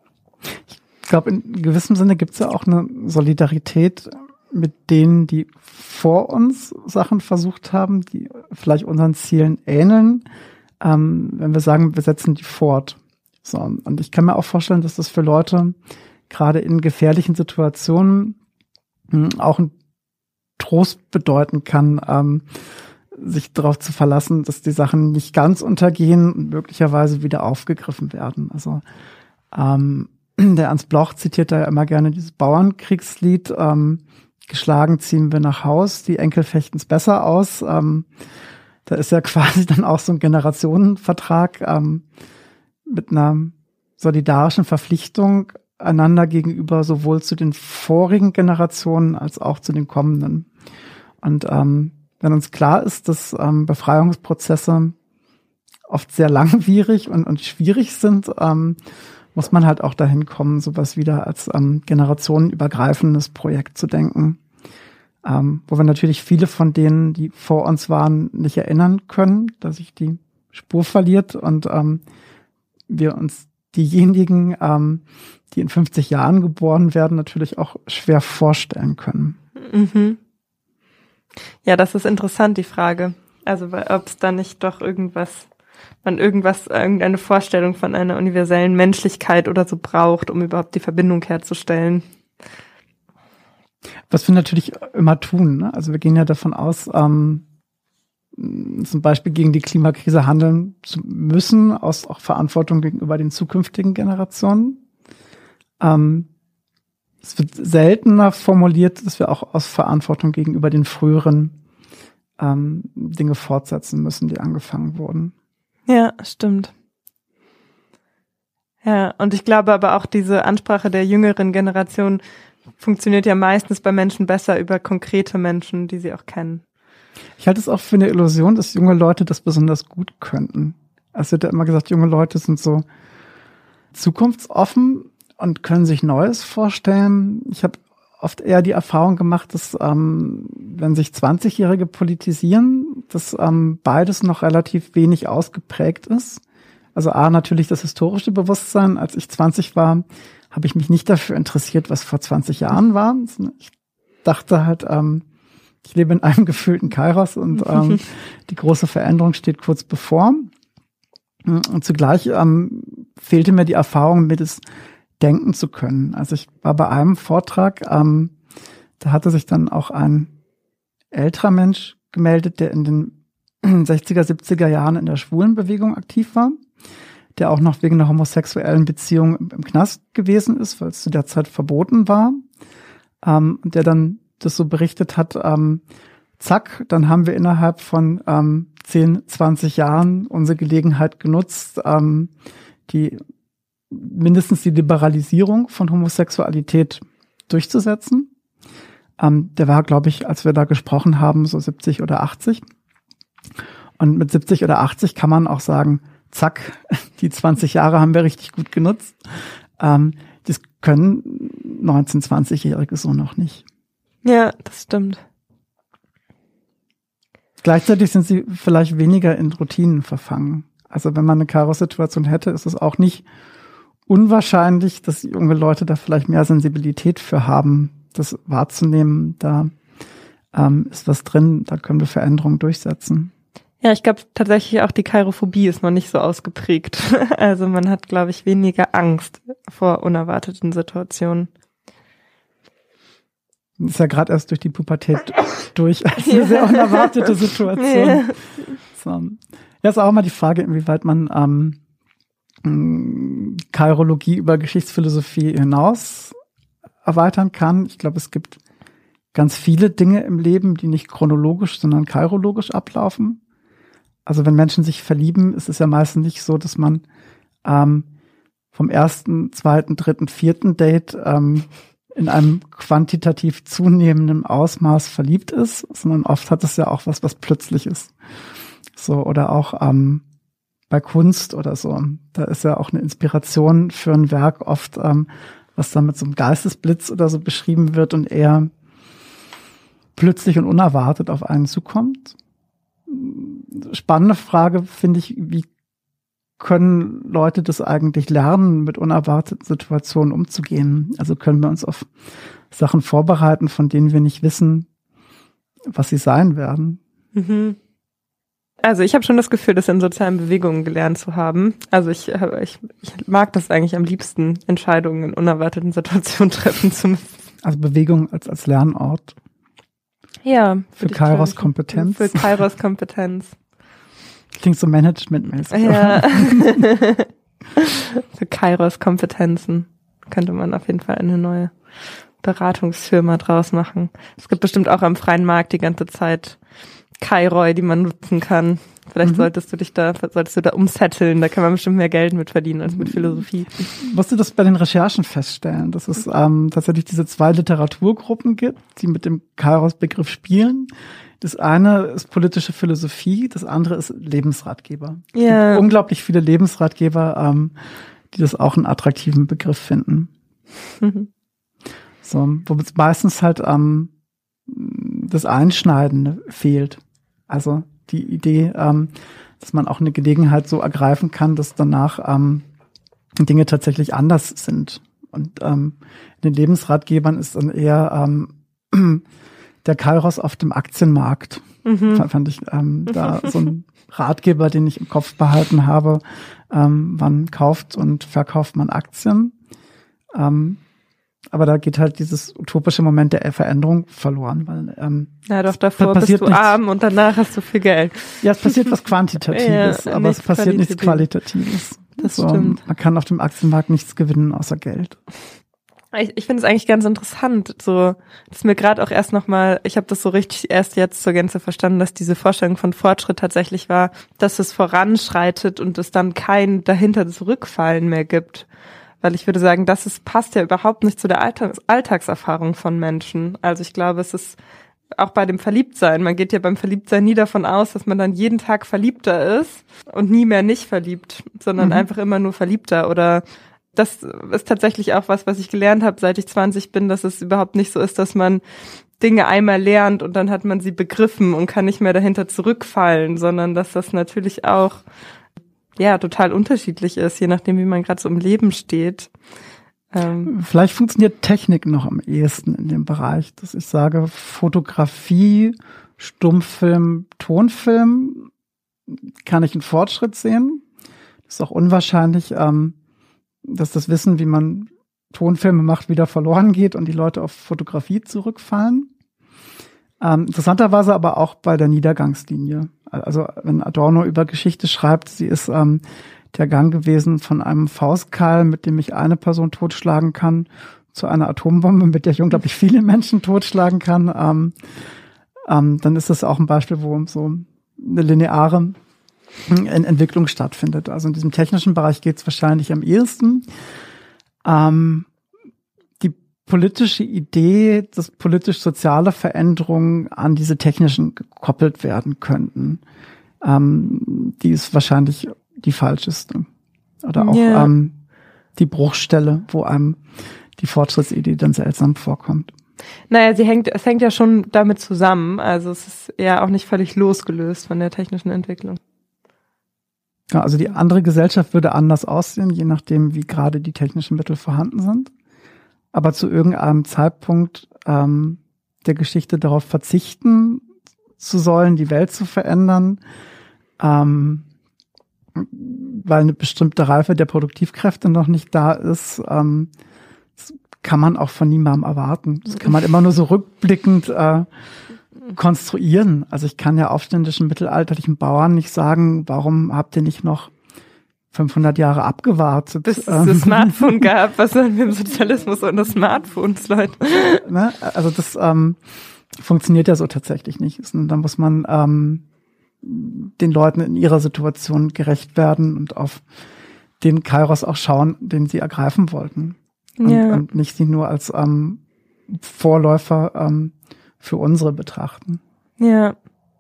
Ich glaube, in gewissem Sinne gibt es ja auch eine Solidarität mit denen, die vor uns Sachen versucht haben, die vielleicht unseren Zielen ähneln, ähm, wenn wir sagen, wir setzen die fort. So, und ich kann mir auch vorstellen, dass das für Leute gerade in gefährlichen Situationen mh, auch ein Trost bedeuten kann, ähm, sich darauf zu verlassen, dass die Sachen nicht ganz untergehen und möglicherweise wieder aufgegriffen werden. Also ähm, der Ernst Bloch zitiert da ja immer gerne dieses Bauernkriegslied, ähm, geschlagen ziehen wir nach Haus, die Enkel fechten's besser aus. Ähm, da ist ja quasi dann auch so ein Generationenvertrag ähm, mit einer solidarischen Verpflichtung einander gegenüber, sowohl zu den vorigen Generationen als auch zu den kommenden. Und ähm, wenn uns klar ist, dass ähm, Befreiungsprozesse oft sehr langwierig und, und schwierig sind, ähm, muss man halt auch dahin kommen, sowas wieder als ähm, generationenübergreifendes Projekt zu denken, ähm, wo wir natürlich viele von denen, die vor uns waren, nicht erinnern können, dass sich die Spur verliert und ähm, wir uns diejenigen, ähm, die in fünfzig Jahren geboren werden, natürlich auch schwer vorstellen können. Mhm. Ja, das ist interessant, die Frage. Also, ob es da nicht doch irgendwas, man irgendwas, irgendeine Vorstellung von einer universellen Menschlichkeit oder so braucht, um überhaupt die Verbindung herzustellen. Was wir natürlich immer tun, ne? Also wir gehen ja davon aus, ähm, zum Beispiel gegen die Klimakrise handeln zu müssen, aus auch Verantwortung gegenüber den zukünftigen Generationen. Ähm, es wird seltener formuliert, dass wir auch aus Verantwortung gegenüber den früheren ähm, Dinge fortsetzen müssen, die angefangen wurden. Ja, stimmt. Ja, und ich glaube aber auch diese Ansprache der jüngeren Generation funktioniert ja meistens bei Menschen besser über konkrete Menschen, die sie auch kennen. Ich halte es auch für eine Illusion, dass junge Leute das besonders gut könnten. Es wird ja immer gesagt, junge Leute sind so zukunftsoffen und können sich Neues vorstellen. Ich habe oft eher die Erfahrung gemacht, dass ähm, wenn sich zwanzigjährige politisieren, dass ähm, beides noch relativ wenig ausgeprägt ist. Also A, natürlich das historische Bewusstsein. Als ich zwanzig war, habe ich mich nicht dafür interessiert, was vor zwanzig Jahren war. Ich dachte halt, ähm, ich lebe in einem gefühlten Kairos und ähm, die große Veränderung steht kurz bevor. Und zugleich ähm, fehlte mir die Erfahrung, mir das denken zu können. Also ich war bei einem Vortrag, ähm, da hatte sich dann auch ein älterer Mensch gemeldet, der in den sechziger, siebziger Jahren in der Schwulenbewegung aktiv war, der auch noch wegen einer homosexuellen Beziehung im, im Knast gewesen ist, weil es zu der Zeit verboten war, ähm, und der dann das so berichtet hat, ähm, zack, dann haben wir innerhalb von ähm, zehn, zwanzig Jahren unsere Gelegenheit genutzt, ähm, die mindestens die Liberalisierung von Homosexualität durchzusetzen. Ähm, der war, glaube ich, als wir da gesprochen haben, so siebzig oder achtzig. Und mit siebzig oder achtzig kann man auch sagen, zack, die zwanzig Jahre haben wir richtig gut genutzt. Ähm, das können neunzehn-, zwanzigjährige so noch nicht. Ja, das stimmt. Gleichzeitig sind sie vielleicht weniger in Routinen verfangen. Also wenn man eine Kairos-Situation hätte, ist es auch nicht unwahrscheinlich, dass junge Leute da vielleicht mehr Sensibilität für haben, das wahrzunehmen. Da ähm, ist was drin, da können wir Veränderungen durchsetzen. Ja, ich glaube tatsächlich auch die Kairophobie ist noch nicht so ausgeprägt. Also man hat, glaube ich, weniger Angst vor unerwarteten Situationen. Das ist ja gerade erst durch die Pubertät durch, als eine sehr unerwartete Situation. Ja. So. Ja, ist auch mal die Frage, inwieweit man ähm, Kairologie über Geschichtsphilosophie hinaus erweitern kann. Ich glaube, es gibt ganz viele Dinge im Leben, die nicht chronologisch, sondern kairologisch ablaufen. Also wenn Menschen sich verlieben, ist es ja meistens nicht so, dass man ähm, vom ersten, zweiten, dritten, vierten Date ähm, in einem quantitativ zunehmenden Ausmaß verliebt ist, sondern oft hat es ja auch was, was plötzlich ist. So, oder auch ähm, bei Kunst oder so. Da ist ja auch eine Inspiration für ein Werk oft, ähm, was dann mit so einem Geistesblitz oder so beschrieben wird und eher plötzlich und unerwartet auf einen zukommt. Spannende Frage finde ich, wie können Leute das eigentlich lernen, mit unerwarteten Situationen umzugehen? Also können wir uns auf Sachen vorbereiten, von denen wir nicht wissen, was sie sein werden? Mhm. Also ich habe schon das Gefühl, das in sozialen Bewegungen gelernt zu haben. Also ich, ich, ich mag das eigentlich am liebsten, Entscheidungen in unerwarteten Situationen treffen zu müssen. Also Bewegung als, als Lernort. Ja. Für Kairos-Kompetenz. Für Kairos-Kompetenz. Klingt so managementmäßig. Ja. Für Kairos-Kompetenzen könnte man auf jeden Fall eine neue Beratungsfirma draus machen. Es gibt bestimmt auch am freien Markt die ganze Zeit Kairoi, die man nutzen kann. Vielleicht mhm. solltest du dich da, solltest du da umsetteln. Da kann man bestimmt mehr Geld mit verdienen als mit Philosophie. Ich musste das bei den Recherchen feststellen, dass es ähm, tatsächlich diese zwei Literaturgruppen gibt, die mit dem Kairos-Begriff spielen. Das eine ist politische Philosophie, das andere ist Lebensratgeber. Ja. Es gibt unglaublich viele Lebensratgeber, ähm, die das auch einen attraktiven Begriff finden. Mhm. So, wo es meistens halt ähm, das Einschneidende fehlt. Also die Idee, ähm, dass man auch eine Gelegenheit so ergreifen kann, dass danach ähm, Dinge tatsächlich anders sind. Und ähm, in den Lebensratgebern ist dann eher ähm, der Kairos auf dem Aktienmarkt. Mhm. Fand ich ähm, da so ein Ratgeber, den ich im Kopf behalten habe. Ähm, wann kauft und verkauft man Aktien? Ähm, aber da geht halt dieses utopische Moment der Veränderung verloren. Weil, ähm, ja, doch davor bist du nichts, arm und danach hast du viel Geld. Ja, es passiert was Quantitatives, ja, aber es passiert nichts Qualitatives. Das so, stimmt. Man kann auf dem Aktienmarkt nichts gewinnen außer Geld. Ich, ich finde es eigentlich ganz interessant, so, dass mir gerade auch erst nochmal, ich habe das so richtig erst jetzt zur Gänze verstanden, dass diese Vorstellung von Fortschritt tatsächlich war, dass es voranschreitet und es dann kein dahinter Zurückfallen mehr gibt. Weil ich würde sagen, das ist, passt ja überhaupt nicht zu der Alltags- Alltagserfahrung von Menschen. Also ich glaube, es ist auch bei dem Verliebtsein. Man geht ja beim Verliebtsein nie davon aus, dass man dann jeden Tag verliebter ist und nie mehr nicht verliebt, sondern mhm. einfach immer nur verliebter. Oder das ist tatsächlich auch was, was ich gelernt habe, seit ich zwanzig bin, dass es überhaupt nicht so ist, dass man Dinge einmal lernt und dann hat man sie begriffen und kann nicht mehr dahinter zurückfallen, sondern dass das natürlich auch ja total unterschiedlich ist, je nachdem, wie man gerade so im Leben steht. Ähm. Vielleicht funktioniert Technik noch am ehesten in dem Bereich, dass ich sage, Fotografie, Stummfilm, Tonfilm, kann ich einen Fortschritt sehen. Das ist auch unwahrscheinlich, ähm, dass das Wissen, wie man Tonfilme macht, wieder verloren geht und die Leute auf Fotografie zurückfallen. Ähm, interessanterweise aber auch bei der Niedergangslinie. Also wenn Adorno über Geschichte schreibt, sie ist ähm, der Gang gewesen von einem Faustkeil, mit dem ich eine Person totschlagen kann, zu einer Atombombe, mit der ich unglaublich viele Menschen totschlagen kann. Ähm, ähm, dann ist das auch ein Beispiel, wo so eine lineare Entwicklung stattfindet. Also in diesem technischen Bereich geht es wahrscheinlich am ehesten. Ähm, die politische Idee, dass politisch-soziale Veränderungen an diese technischen gekoppelt werden könnten, ähm, die ist wahrscheinlich die falscheste. Oder auch yeah. ähm, die Bruchstelle, wo einem die Fortschrittsidee dann seltsam vorkommt. Naja, sie hängt, es hängt ja schon damit zusammen. Also es ist ja auch nicht völlig losgelöst von der technischen Entwicklung. Ja, also die andere Gesellschaft würde anders aussehen, je nachdem, wie gerade die technischen Mittel vorhanden sind. Aber zu irgendeinem Zeitpunkt ähm, der Geschichte darauf verzichten zu sollen, die Welt zu verändern, ähm, weil eine bestimmte Reife der Produktivkräfte noch nicht da ist, ähm, das kann man auch von niemandem erwarten. Das kann man immer nur so rückblickend äh, konstruieren. Also ich kann ja aufständischen mittelalterlichen Bauern nicht sagen, warum habt ihr nicht noch fünfhundert Jahre abgewartet? Bis es das Smartphone gab. Was sollen wir im Sozialismus ohne Smartphones, Leute? Ne? Also das ähm, funktioniert ja so tatsächlich nicht. Und dann muss man ähm, den Leuten in ihrer Situation gerecht werden und auf den Kairos auch schauen, den sie ergreifen wollten. Und, ja. und nicht sie nur als ähm, Vorläufer ähm, für unsere betrachten. Ja.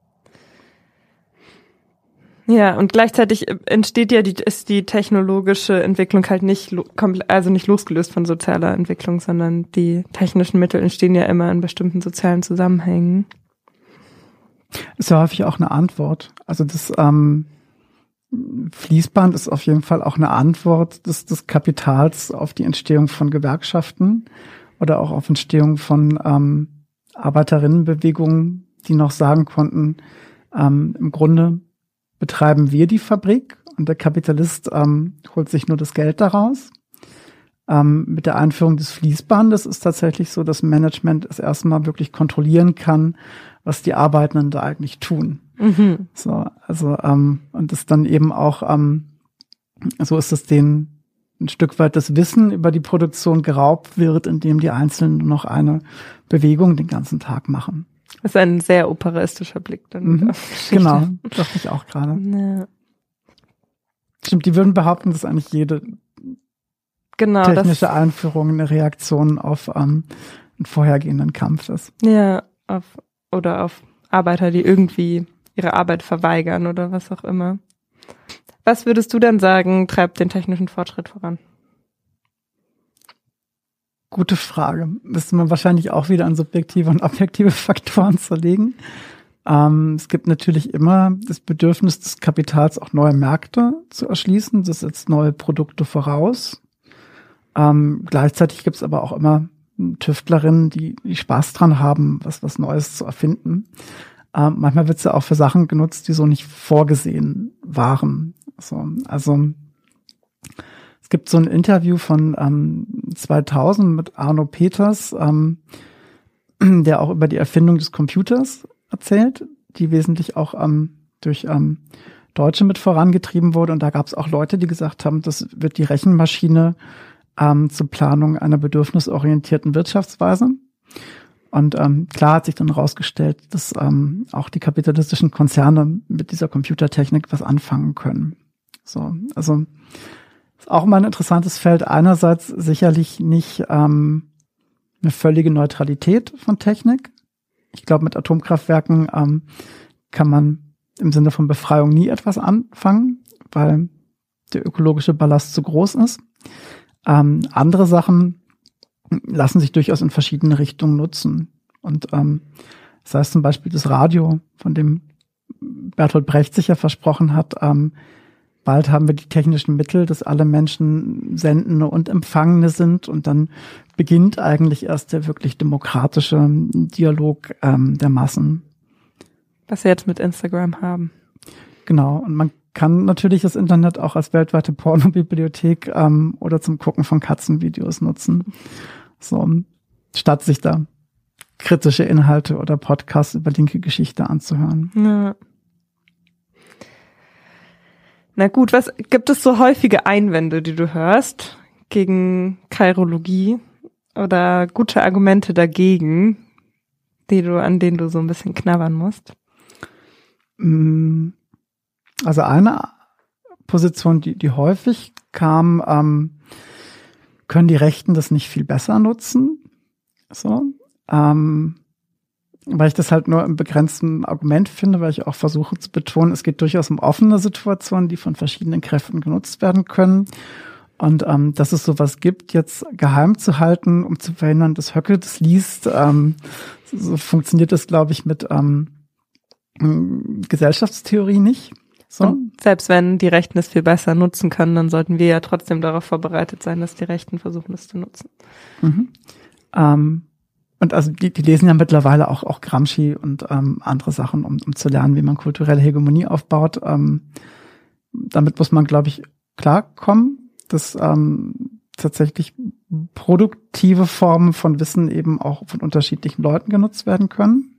Ja, und gleichzeitig entsteht ja die, ist die technologische Entwicklung halt nicht, also nicht losgelöst von sozialer Entwicklung, sondern die technischen Mittel entstehen ja immer in bestimmten sozialen Zusammenhängen. Ist ja häufig auch eine Antwort. Also das ähm, Fließband ist auf jeden Fall auch eine Antwort des, des Kapitals auf die Entstehung von Gewerkschaften oder auch auf Entstehung von ähm, Arbeiterinnenbewegungen, die noch sagen konnten, ähm, im Grunde betreiben wir die Fabrik und der Kapitalist ähm, holt sich nur das Geld daraus. Ähm, mit der Einführung des Fließbandes ist tatsächlich so, dass Management es erstmal wirklich kontrollieren kann, was die Arbeitenden da eigentlich tun. Mhm. So, also ähm, und es dann eben auch, ähm, so ist es denen ein Stück weit das Wissen über die Produktion geraubt wird, indem die Einzelnen nur noch eine Bewegung den ganzen Tag machen. Das ist ein sehr operaistischer Blick dann. Mhm. Genau, dachte ich auch gerade. Ja. Stimmt, die würden behaupten, dass eigentlich jede genau, technische das Einführung eine Reaktion auf ähm, einen vorhergehenden Kampf ist. Ja, auf, oder auf Arbeiter, die irgendwie ihre Arbeit verweigern oder was auch immer. Was würdest du denn sagen, treibt den technischen Fortschritt voran? Gute Frage. Müsste man wahrscheinlich auch wieder an subjektive und objektive Faktoren zerlegen. Ähm, es gibt natürlich immer das Bedürfnis des Kapitals, auch neue Märkte zu erschließen. Das setzt neue Produkte voraus. Ähm, gleichzeitig gibt es aber auch immer Tüftlerinnen, die, die Spaß dran haben, was, was Neues zu erfinden. Ähm, manchmal wird es ja auch für Sachen genutzt, die so nicht vorgesehen waren. So, also es gibt so ein Interview von ähm, zweitausend mit Arno Peters, ähm, der auch über die Erfindung des Computers erzählt, die wesentlich auch ähm, durch ähm, Deutsche mit vorangetrieben wurde. Und da gab es auch Leute, die gesagt haben, das wird die Rechenmaschine ähm, zur Planung einer bedürfnisorientierten Wirtschaftsweise. Und ähm, klar hat sich dann herausgestellt, dass ähm, auch die kapitalistischen Konzerne mit dieser Computertechnik was anfangen können. So, also ist auch mal ein interessantes Feld. Einerseits sicherlich nicht ähm, eine völlige Neutralität von Technik. Ich glaube, mit Atomkraftwerken ähm, kann man im Sinne von Befreiung nie etwas anfangen, weil der ökologische Ballast zu groß ist. Ähm, andere Sachen lassen sich durchaus in verschiedene Richtungen nutzen. Und ähm, das heißt zum Beispiel das Radio, von dem Bertolt Brecht sich ja versprochen hat, ähm, bald haben wir die technischen Mittel, dass alle Menschen Sendende und Empfangende sind, und dann beginnt eigentlich erst der wirklich demokratische Dialog ähm, der Massen. Was wir jetzt mit Instagram haben. Genau, und man kann natürlich das Internet auch als weltweite Pornobibliothek ähm, oder zum Gucken von Katzenvideos nutzen. So, statt sich da kritische Inhalte oder Podcasts über linke Geschichte anzuhören. Ja. Na gut, was gibt es so häufige Einwände, die du hörst gegen Kairologie oder gute Argumente dagegen, die du, an denen du so ein bisschen knabbern musst? Also eine Position, die, die häufig kam, ähm, können die Rechten das nicht viel besser nutzen? So, ähm, weil ich das halt nur im begrenzten Argument finde, weil ich auch versuche zu betonen, es geht durchaus um offene Situationen, die von verschiedenen Kräften genutzt werden können. Und ähm, dass es sowas gibt, jetzt geheim zu halten, um zu verhindern, dass Höcke das liest, ähm, so funktioniert das, glaube ich, mit ähm, Gesellschaftstheorie nicht. So. Und selbst wenn die Rechten es viel besser nutzen können, dann sollten wir ja trotzdem darauf vorbereitet sein, dass die Rechten versuchen, es zu nutzen. Mhm. Ähm, und also die, die lesen ja mittlerweile auch auch Gramsci und ähm, andere Sachen, um, um zu lernen, wie man kulturelle Hegemonie aufbaut. Ähm, damit muss man, glaube ich, klarkommen, dass ähm, tatsächlich produktive Formen von Wissen eben auch von unterschiedlichen Leuten genutzt werden können.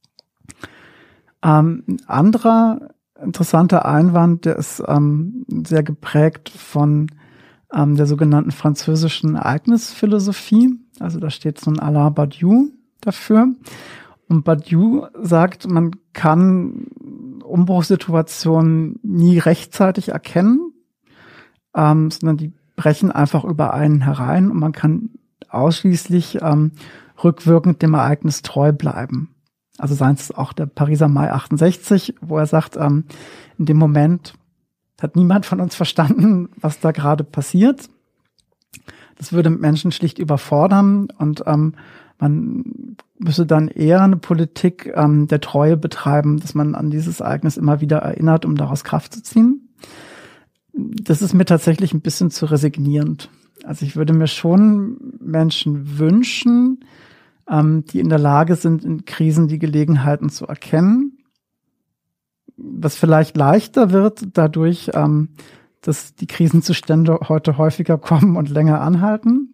Ähm, ein anderer interessanter Einwand, der ist ähm, sehr geprägt von ähm, der sogenannten französischen Ereignisphilosophie. Also da steht so ein Alain Badiou dafür. Und Badiou sagt, man kann Umbruchssituationen nie rechtzeitig erkennen, ähm, sondern die brechen einfach über einen herein, und man kann ausschließlich ähm, rückwirkend dem Ereignis treu bleiben. Also seien es auch der Pariser Mai achtundsechzig, wo er sagt, ähm, in dem Moment hat niemand von uns verstanden, was da gerade passiert. Das würde Menschen schlicht überfordern, und ähm, man müsse dann eher eine Politik ähm, der Treue betreiben, dass man an dieses Ereignis immer wieder erinnert, um daraus Kraft zu ziehen. Das ist mir tatsächlich ein bisschen zu resignierend. Also ich würde mir schon Menschen wünschen, ähm, die in der Lage sind, in Krisen die Gelegenheiten zu erkennen. Was vielleicht leichter wird dadurch, ähm, dass die Krisenzustände heute häufiger kommen und länger anhalten.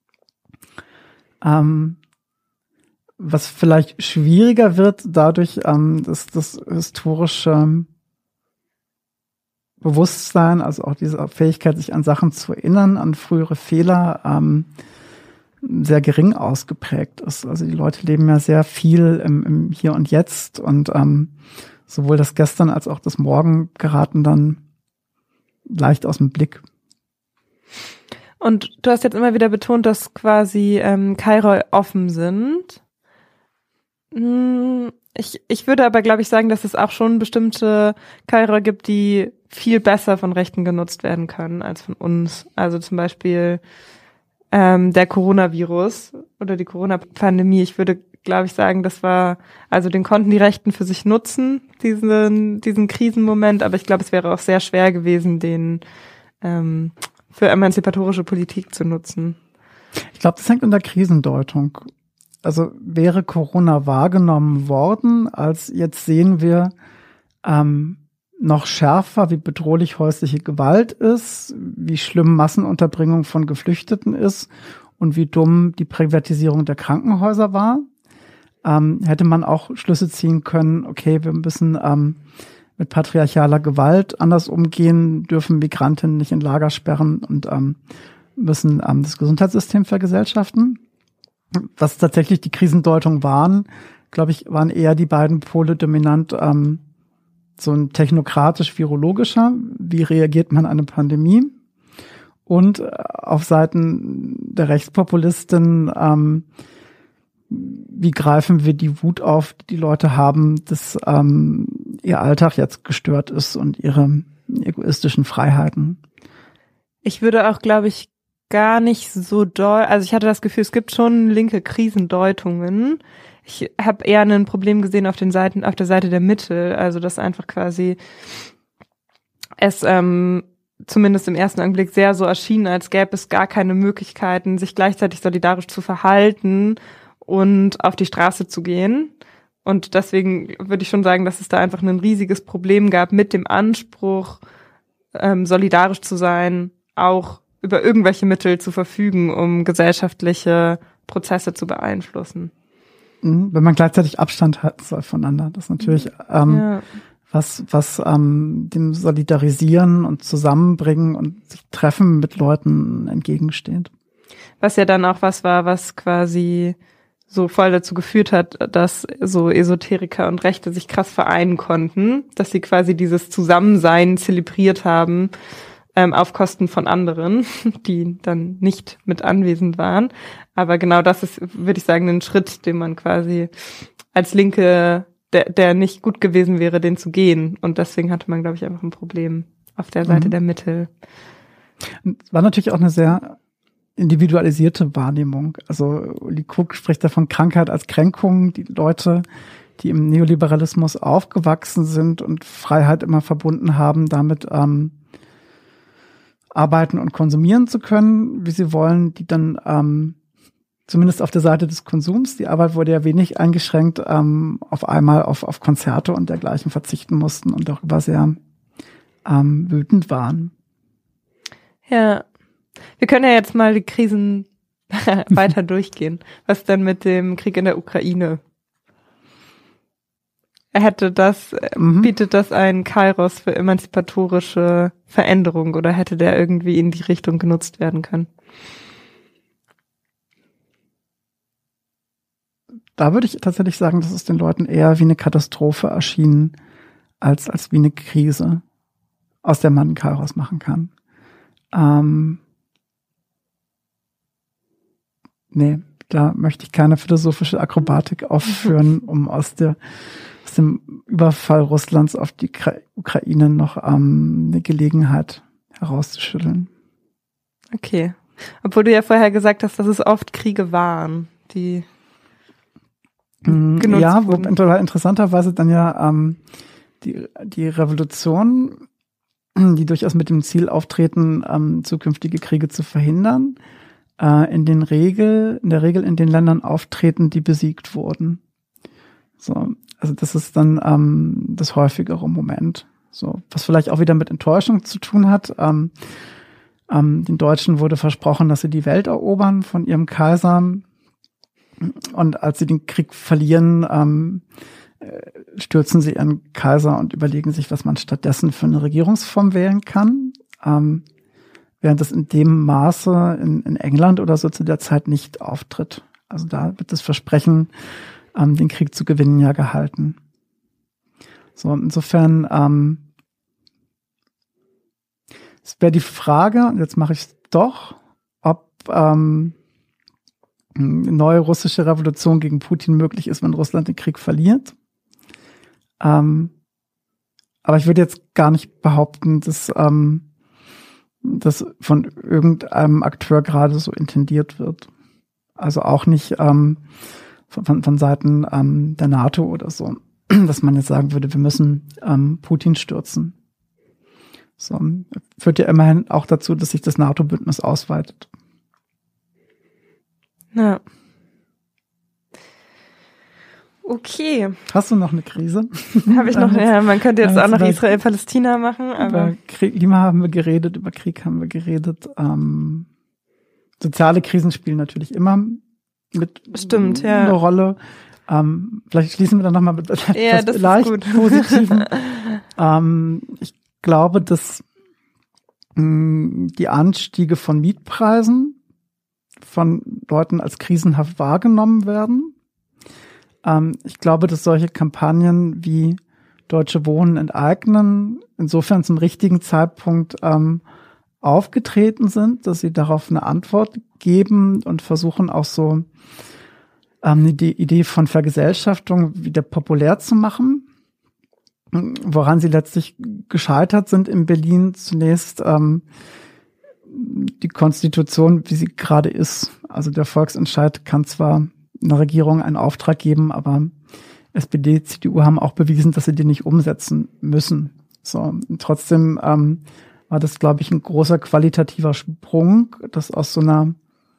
Ähm, was vielleicht schwieriger wird dadurch, ähm, dass das historische Bewusstsein, also auch diese Fähigkeit, sich an Sachen zu erinnern, an frühere Fehler, ähm, sehr gering ausgeprägt ist. Also die Leute leben ja sehr viel im, im Hier und Jetzt, und ähm, sowohl das Gestern als auch das Morgen geraten dann leicht aus dem Blick. Und du hast jetzt immer wieder betont, dass quasi ähm, Kairoi offen sind. Ich, ich würde aber, glaube ich, sagen, dass es auch schon bestimmte Kairoi gibt, die viel besser von Rechten genutzt werden können als von uns. Also zum Beispiel ähm, der Coronavirus oder die Corona-Pandemie. Ich würde glaube ich, sagen, das war, also den konnten die Rechten für sich nutzen, diesen, diesen Krisenmoment, aber ich glaube, es wäre auch sehr schwer gewesen, den ähm, für emanzipatorische Politik zu nutzen. Ich glaube, das hängt in der Krisendeutung. Also wäre Corona wahrgenommen worden, als jetzt sehen wir ähm, noch schärfer, wie bedrohlich häusliche Gewalt ist, wie schlimm Massenunterbringung von Geflüchteten ist und wie dumm die Privatisierung der Krankenhäuser war, ähm, hätte man auch Schlüsse ziehen können, okay, wir müssen ähm, mit patriarchaler Gewalt anders umgehen, dürfen Migrantinnen nicht in Lager sperren und ähm, müssen ähm, das Gesundheitssystem vergesellschaften. Was tatsächlich die Krisendeutung waren, glaube ich, waren eher die beiden Pole dominant, ähm, so ein technokratisch-virologischer, wie reagiert man an eine Pandemie, und auf Seiten der Rechtspopulisten, ähm, wie greifen wir die Wut auf, die die Leute haben, dass ähm, ihr Alltag jetzt gestört ist und ihre egoistischen Freiheiten. Ich würde auch, glaube ich, gar nicht so doll, also ich hatte das Gefühl, es gibt schon linke Krisendeutungen. Ich habe eher ein Problem gesehen auf den Seiten, auf der Seite der Mitte, also dass einfach quasi es ähm, zumindest im ersten Augenblick sehr so erschien, als gäbe es gar keine Möglichkeiten, sich gleichzeitig solidarisch zu verhalten und auf die Straße zu gehen. Und deswegen würde ich schon sagen, dass es da einfach ein riesiges Problem gab mit dem Anspruch, ähm, solidarisch zu sein, auch über irgendwelche Mittel zu verfügen, um gesellschaftliche Prozesse zu beeinflussen. Wenn man gleichzeitig Abstand halten soll voneinander, das ist natürlich ähm, ja. was, was ähm, dem Solidarisieren und Zusammenbringen und sich Treffen mit Leuten entgegensteht. Was ja dann auch was war, was quasi so voll dazu geführt hat, dass so Esoteriker und Rechte sich krass vereinen konnten, dass sie quasi dieses Zusammensein zelebriert haben, ähm, auf Kosten von anderen, die dann nicht mit anwesend waren. Aber genau das ist, würde ich sagen, ein Schritt, den man quasi als Linke, der, der nicht gut gewesen wäre, den zu gehen. Und deswegen hatte man, glaube ich, einfach ein Problem auf der Seite mhm. der Mitte. Es war natürlich auch eine sehr individualisierte Wahrnehmung. Also Uli Krug spricht da von Krankheit als Kränkung. Die Leute, die im Neoliberalismus aufgewachsen sind und Freiheit immer verbunden haben, damit ähm, arbeiten und konsumieren zu können, wie sie wollen, die dann ähm, zumindest auf der Seite des Konsums, die Arbeit wurde ja wenig eingeschränkt, ähm, auf einmal auf, auf Konzerte und dergleichen verzichten mussten und darüber sehr ähm, wütend waren. Ja, wir können ja jetzt mal die Krisen weiter durchgehen. Was denn mit dem Krieg in der Ukraine? Hätte das, mhm. bietet das einen Kairos für emanzipatorische Veränderung oder hätte der irgendwie in die Richtung genutzt werden können? Da würde ich tatsächlich sagen, dass es den Leuten eher wie eine Katastrophe erschien, als, als wie eine Krise, aus der man einen Kairos machen kann. Ähm, nee, da möchte ich keine philosophische Akrobatik aufführen, um aus der aus dem Überfall Russlands auf die Ukraine noch ähm, eine Gelegenheit herauszuschütteln. Okay. Obwohl du ja vorher gesagt hast, dass es oft Kriege waren, die genutzt ja, wo wurden. Interessanterweise dann ja ähm, die, die Revolution, die durchaus mit dem Ziel auftreten, ähm, zukünftige Kriege zu verhindern, äh, in den Regel, in der Regel in den Ländern auftreten, die besiegt wurden. So, also das ist dann ähm, das häufigere Moment. So, was vielleicht auch wieder mit Enttäuschung zu tun hat. Ähm, ähm, den Deutschen wurde versprochen, dass sie die Welt erobern von ihrem Kaiser. Und als sie den Krieg verlieren, ähm, stürzen sie ihren Kaiser und überlegen sich, was man stattdessen für eine Regierungsform wählen kann. Ähm, während das in dem Maße in, in England oder so zu der Zeit nicht auftritt. Also da wird das Versprechen, ähm, den Krieg zu gewinnen, ja gehalten. So, insofern, ähm, es wäre die Frage, und jetzt mache ich es doch, ob ähm, eine neue russische Revolution gegen Putin möglich ist, wenn Russland den Krieg verliert. Ähm, aber ich würde jetzt gar nicht behaupten, dass ähm, das von irgendeinem Akteur gerade so intendiert wird. Also auch nicht ähm, von, von Seiten ähm, der NATO oder so, dass man jetzt sagen würde, wir müssen ähm, Putin stürzen. So, führt ja immerhin auch dazu, dass sich das NATO-Bündnis ausweitet. Ja. Okay. Hast du noch eine Krise? Habe ich noch, ja, man könnte jetzt auch noch Israel-Palästina machen, aber. Über Klima haben wir geredet, über Krieg haben wir geredet. Ähm, soziale Krisen spielen natürlich immer mit Stimmt, ja. eine Rolle. Ähm, vielleicht schließen wir dann nochmal mit etwas ja, das leicht ist gut. Positiven. ähm, ich glaube, dass mh, die Anstiege von Mietpreisen von Leuten als krisenhaft wahrgenommen werden. Ähm, ich glaube, dass solche Kampagnen wie Deutsche Wohnen enteignen insofern zum richtigen Zeitpunkt ähm, aufgetreten sind, dass sie darauf eine Antwort geben und versuchen auch so ähm, die Idee von Vergesellschaftung wieder populär zu machen. Woran sie letztlich gescheitert sind in Berlin zunächst ähm, die Konstitution, wie sie gerade ist. Also der Volksentscheid kann zwar einer Regierung einen Auftrag geben, aber S P D, C D U haben auch bewiesen, dass sie den nicht umsetzen müssen. So, und trotzdem ähm, war das, glaube ich, ein großer qualitativer Sprung, dass aus so einer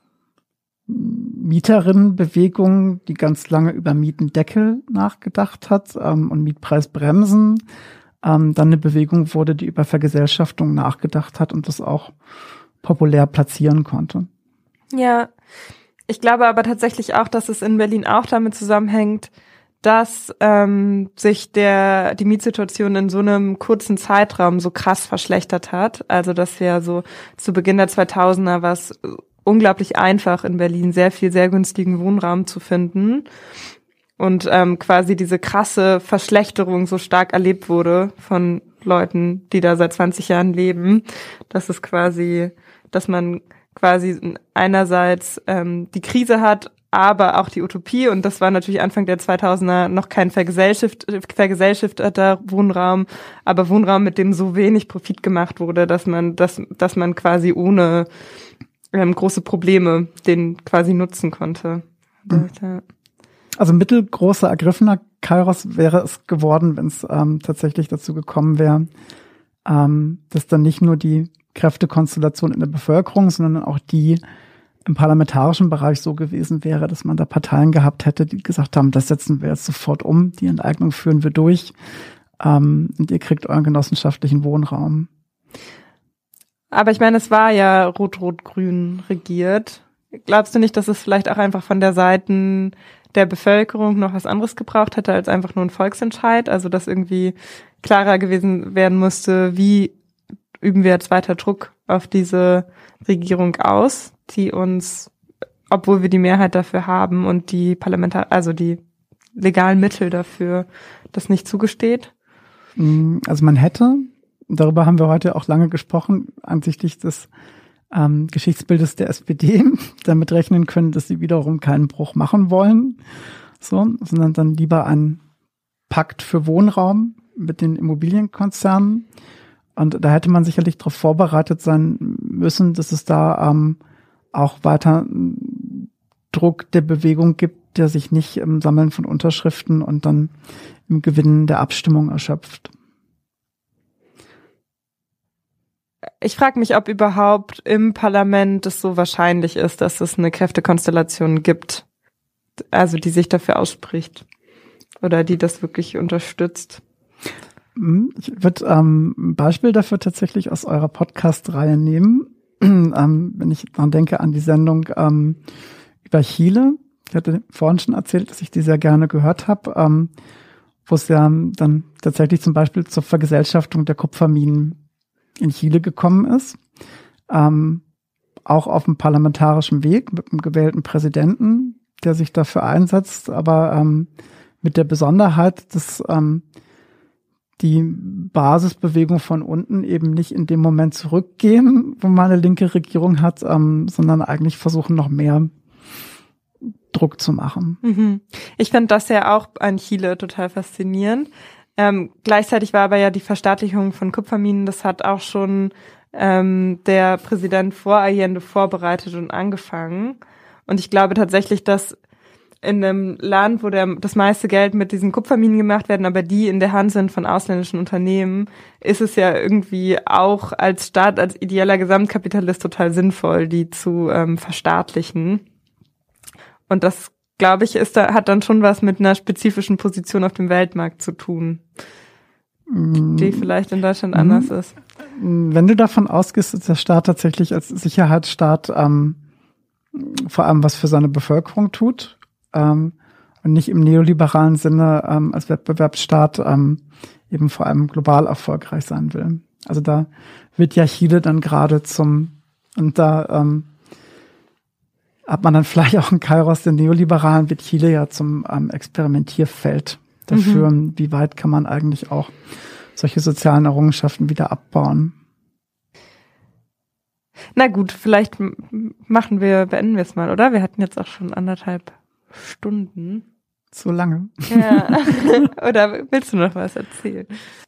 Mieterinnenbewegung, die ganz lange über Mietendeckel nachgedacht hat ähm, und Mietpreisbremsen, ähm, dann eine Bewegung wurde, die über Vergesellschaftung nachgedacht hat und das auch populär platzieren konnte. Ja, ich glaube aber tatsächlich auch, dass es in Berlin auch damit zusammenhängt, dass ähm, sich der die Mietsituation in so einem kurzen Zeitraum so krass verschlechtert hat. Also dass wir so zu Beginn der zweitausender war es unglaublich einfach in Berlin sehr viel sehr günstigen Wohnraum zu finden und ähm, quasi diese krasse Verschlechterung so stark erlebt wurde von Leuten, die da seit zwanzig Jahren leben, dass es quasi, dass man quasi einerseits ähm, die Krise hat, aber auch die Utopie, und das war natürlich Anfang der zweitausender noch kein vergesellschaft, vergesellschafteter Wohnraum, aber Wohnraum, mit dem so wenig Profit gemacht wurde, dass man, dass, dass man quasi ohne ähm, große Probleme den quasi nutzen konnte. Mhm. Also mittelgroßer ergriffener Kairos wäre es geworden, wenn es ähm, tatsächlich dazu gekommen wäre, ähm, dass dann nicht nur die Kräftekonstellation in der Bevölkerung, sondern auch die im parlamentarischen Bereich so gewesen wäre, dass man da Parteien gehabt hätte, die gesagt haben, das setzen wir jetzt sofort um, die Enteignung führen wir durch ähm, und ihr kriegt euren genossenschaftlichen Wohnraum. Aber ich meine, es war ja rot-rot-grün regiert. Glaubst du nicht, dass es vielleicht auch einfach von der Seite der Bevölkerung noch was anderes gebraucht hätte als einfach nur ein Volksentscheid? Also dass irgendwie klarer gewesen werden musste, wie üben wir jetzt weiter Druck auf diese Regierung aus, die uns, obwohl wir die Mehrheit dafür haben und die Parlamentar, also die legalen Mittel dafür, das nicht zugesteht? Also man hätte, darüber haben wir heute auch lange gesprochen, ansichtlich des ähm, Geschichtsbildes der S P D, damit rechnen können, dass sie wiederum keinen Bruch machen wollen, so, sondern dann lieber einen Pakt für Wohnraum mit den Immobilienkonzernen. Und da hätte man sicherlich darauf vorbereitet sein müssen, dass es da ähm, auch weiter Druck der Bewegung gibt, der sich nicht im Sammeln von Unterschriften und dann im Gewinnen der Abstimmung erschöpft. Ich frage mich, ob überhaupt im Parlament es so wahrscheinlich ist, dass es eine Kräftekonstellation gibt, also die sich dafür ausspricht oder die das wirklich unterstützt. Ich würde ähm, ein Beispiel dafür tatsächlich aus eurer Podcast-Reihe nehmen. ähm, wenn ich dran denke an die Sendung ähm, über Chile. Ich hatte vorhin schon erzählt, dass ich die sehr gerne gehört habe, ähm, wo es ja dann tatsächlich zum Beispiel zur Vergesellschaftung der Kupferminen in Chile gekommen ist. Ähm, auch auf dem parlamentarischen Weg mit einem gewählten Präsidenten, der sich dafür einsetzt, aber ähm, mit der Besonderheit, dass ähm, die Basisbewegung von unten eben nicht in dem Moment zurückgehen, wo man eine linke Regierung hat, ähm, sondern eigentlich versuchen, noch mehr Druck zu machen. Mhm. Ich fand das ja auch an Chile total faszinierend. Ähm, gleichzeitig war aber ja die Verstaatlichung von Kupferminen, das hat auch schon ähm, der Präsident vor Allende vorbereitet und angefangen. Und ich glaube tatsächlich, dass in einem Land, wo der, das meiste Geld mit diesen Kupferminen gemacht werden, aber die in der Hand sind von ausländischen Unternehmen, ist es ja irgendwie auch als Staat, als ideeller Gesamtkapitalist total sinnvoll, die zu ähm, verstaatlichen. Und das, glaube ich, ist da, hat dann schon was mit einer spezifischen Position auf dem Weltmarkt zu tun, mm. die vielleicht in Deutschland mm. anders ist. Wenn du davon ausgehst, dass der Staat tatsächlich als Sicherheitsstaat ähm, vor allem was für seine Bevölkerung tut, Ähm, und nicht im neoliberalen Sinne ähm, als Wettbewerbsstaat ähm, eben vor allem global erfolgreich sein will. Also da wird ja Chile dann gerade zum, und da ähm, hat man dann vielleicht auch einen Kairos der Neoliberalen, wird Chile ja zum ähm, Experimentierfeld dafür, mhm. wie weit kann man eigentlich auch solche sozialen Errungenschaften wieder abbauen. Na gut, vielleicht machen wir, beenden wir es mal, oder? Wir hatten jetzt auch schon anderthalb Stunden. So lange? Ja. Oder willst du noch was erzählen?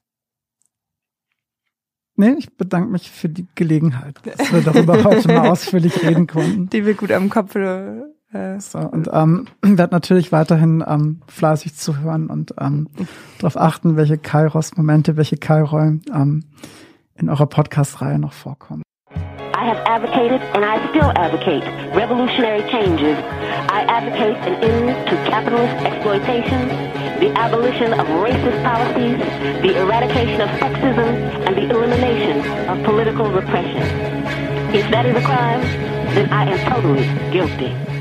Nee, ich bedanke mich für die Gelegenheit, dass wir darüber heute mal ausführlich reden konnten. Die wir gut am Kopf äh so, und ähm, werde natürlich weiterhin ähm, fleißig zuhören und ähm, darauf achten, welche Kairos-Momente, welche Kairoi ähm, in eurer Podcast-Reihe noch vorkommen. I have advocated and I still advocate revolutionary changes. I advocate an end to capitalist exploitation, the abolition of racist policies, the eradication of sexism, and the elimination of political repression. If that is a crime, then I am totally guilty.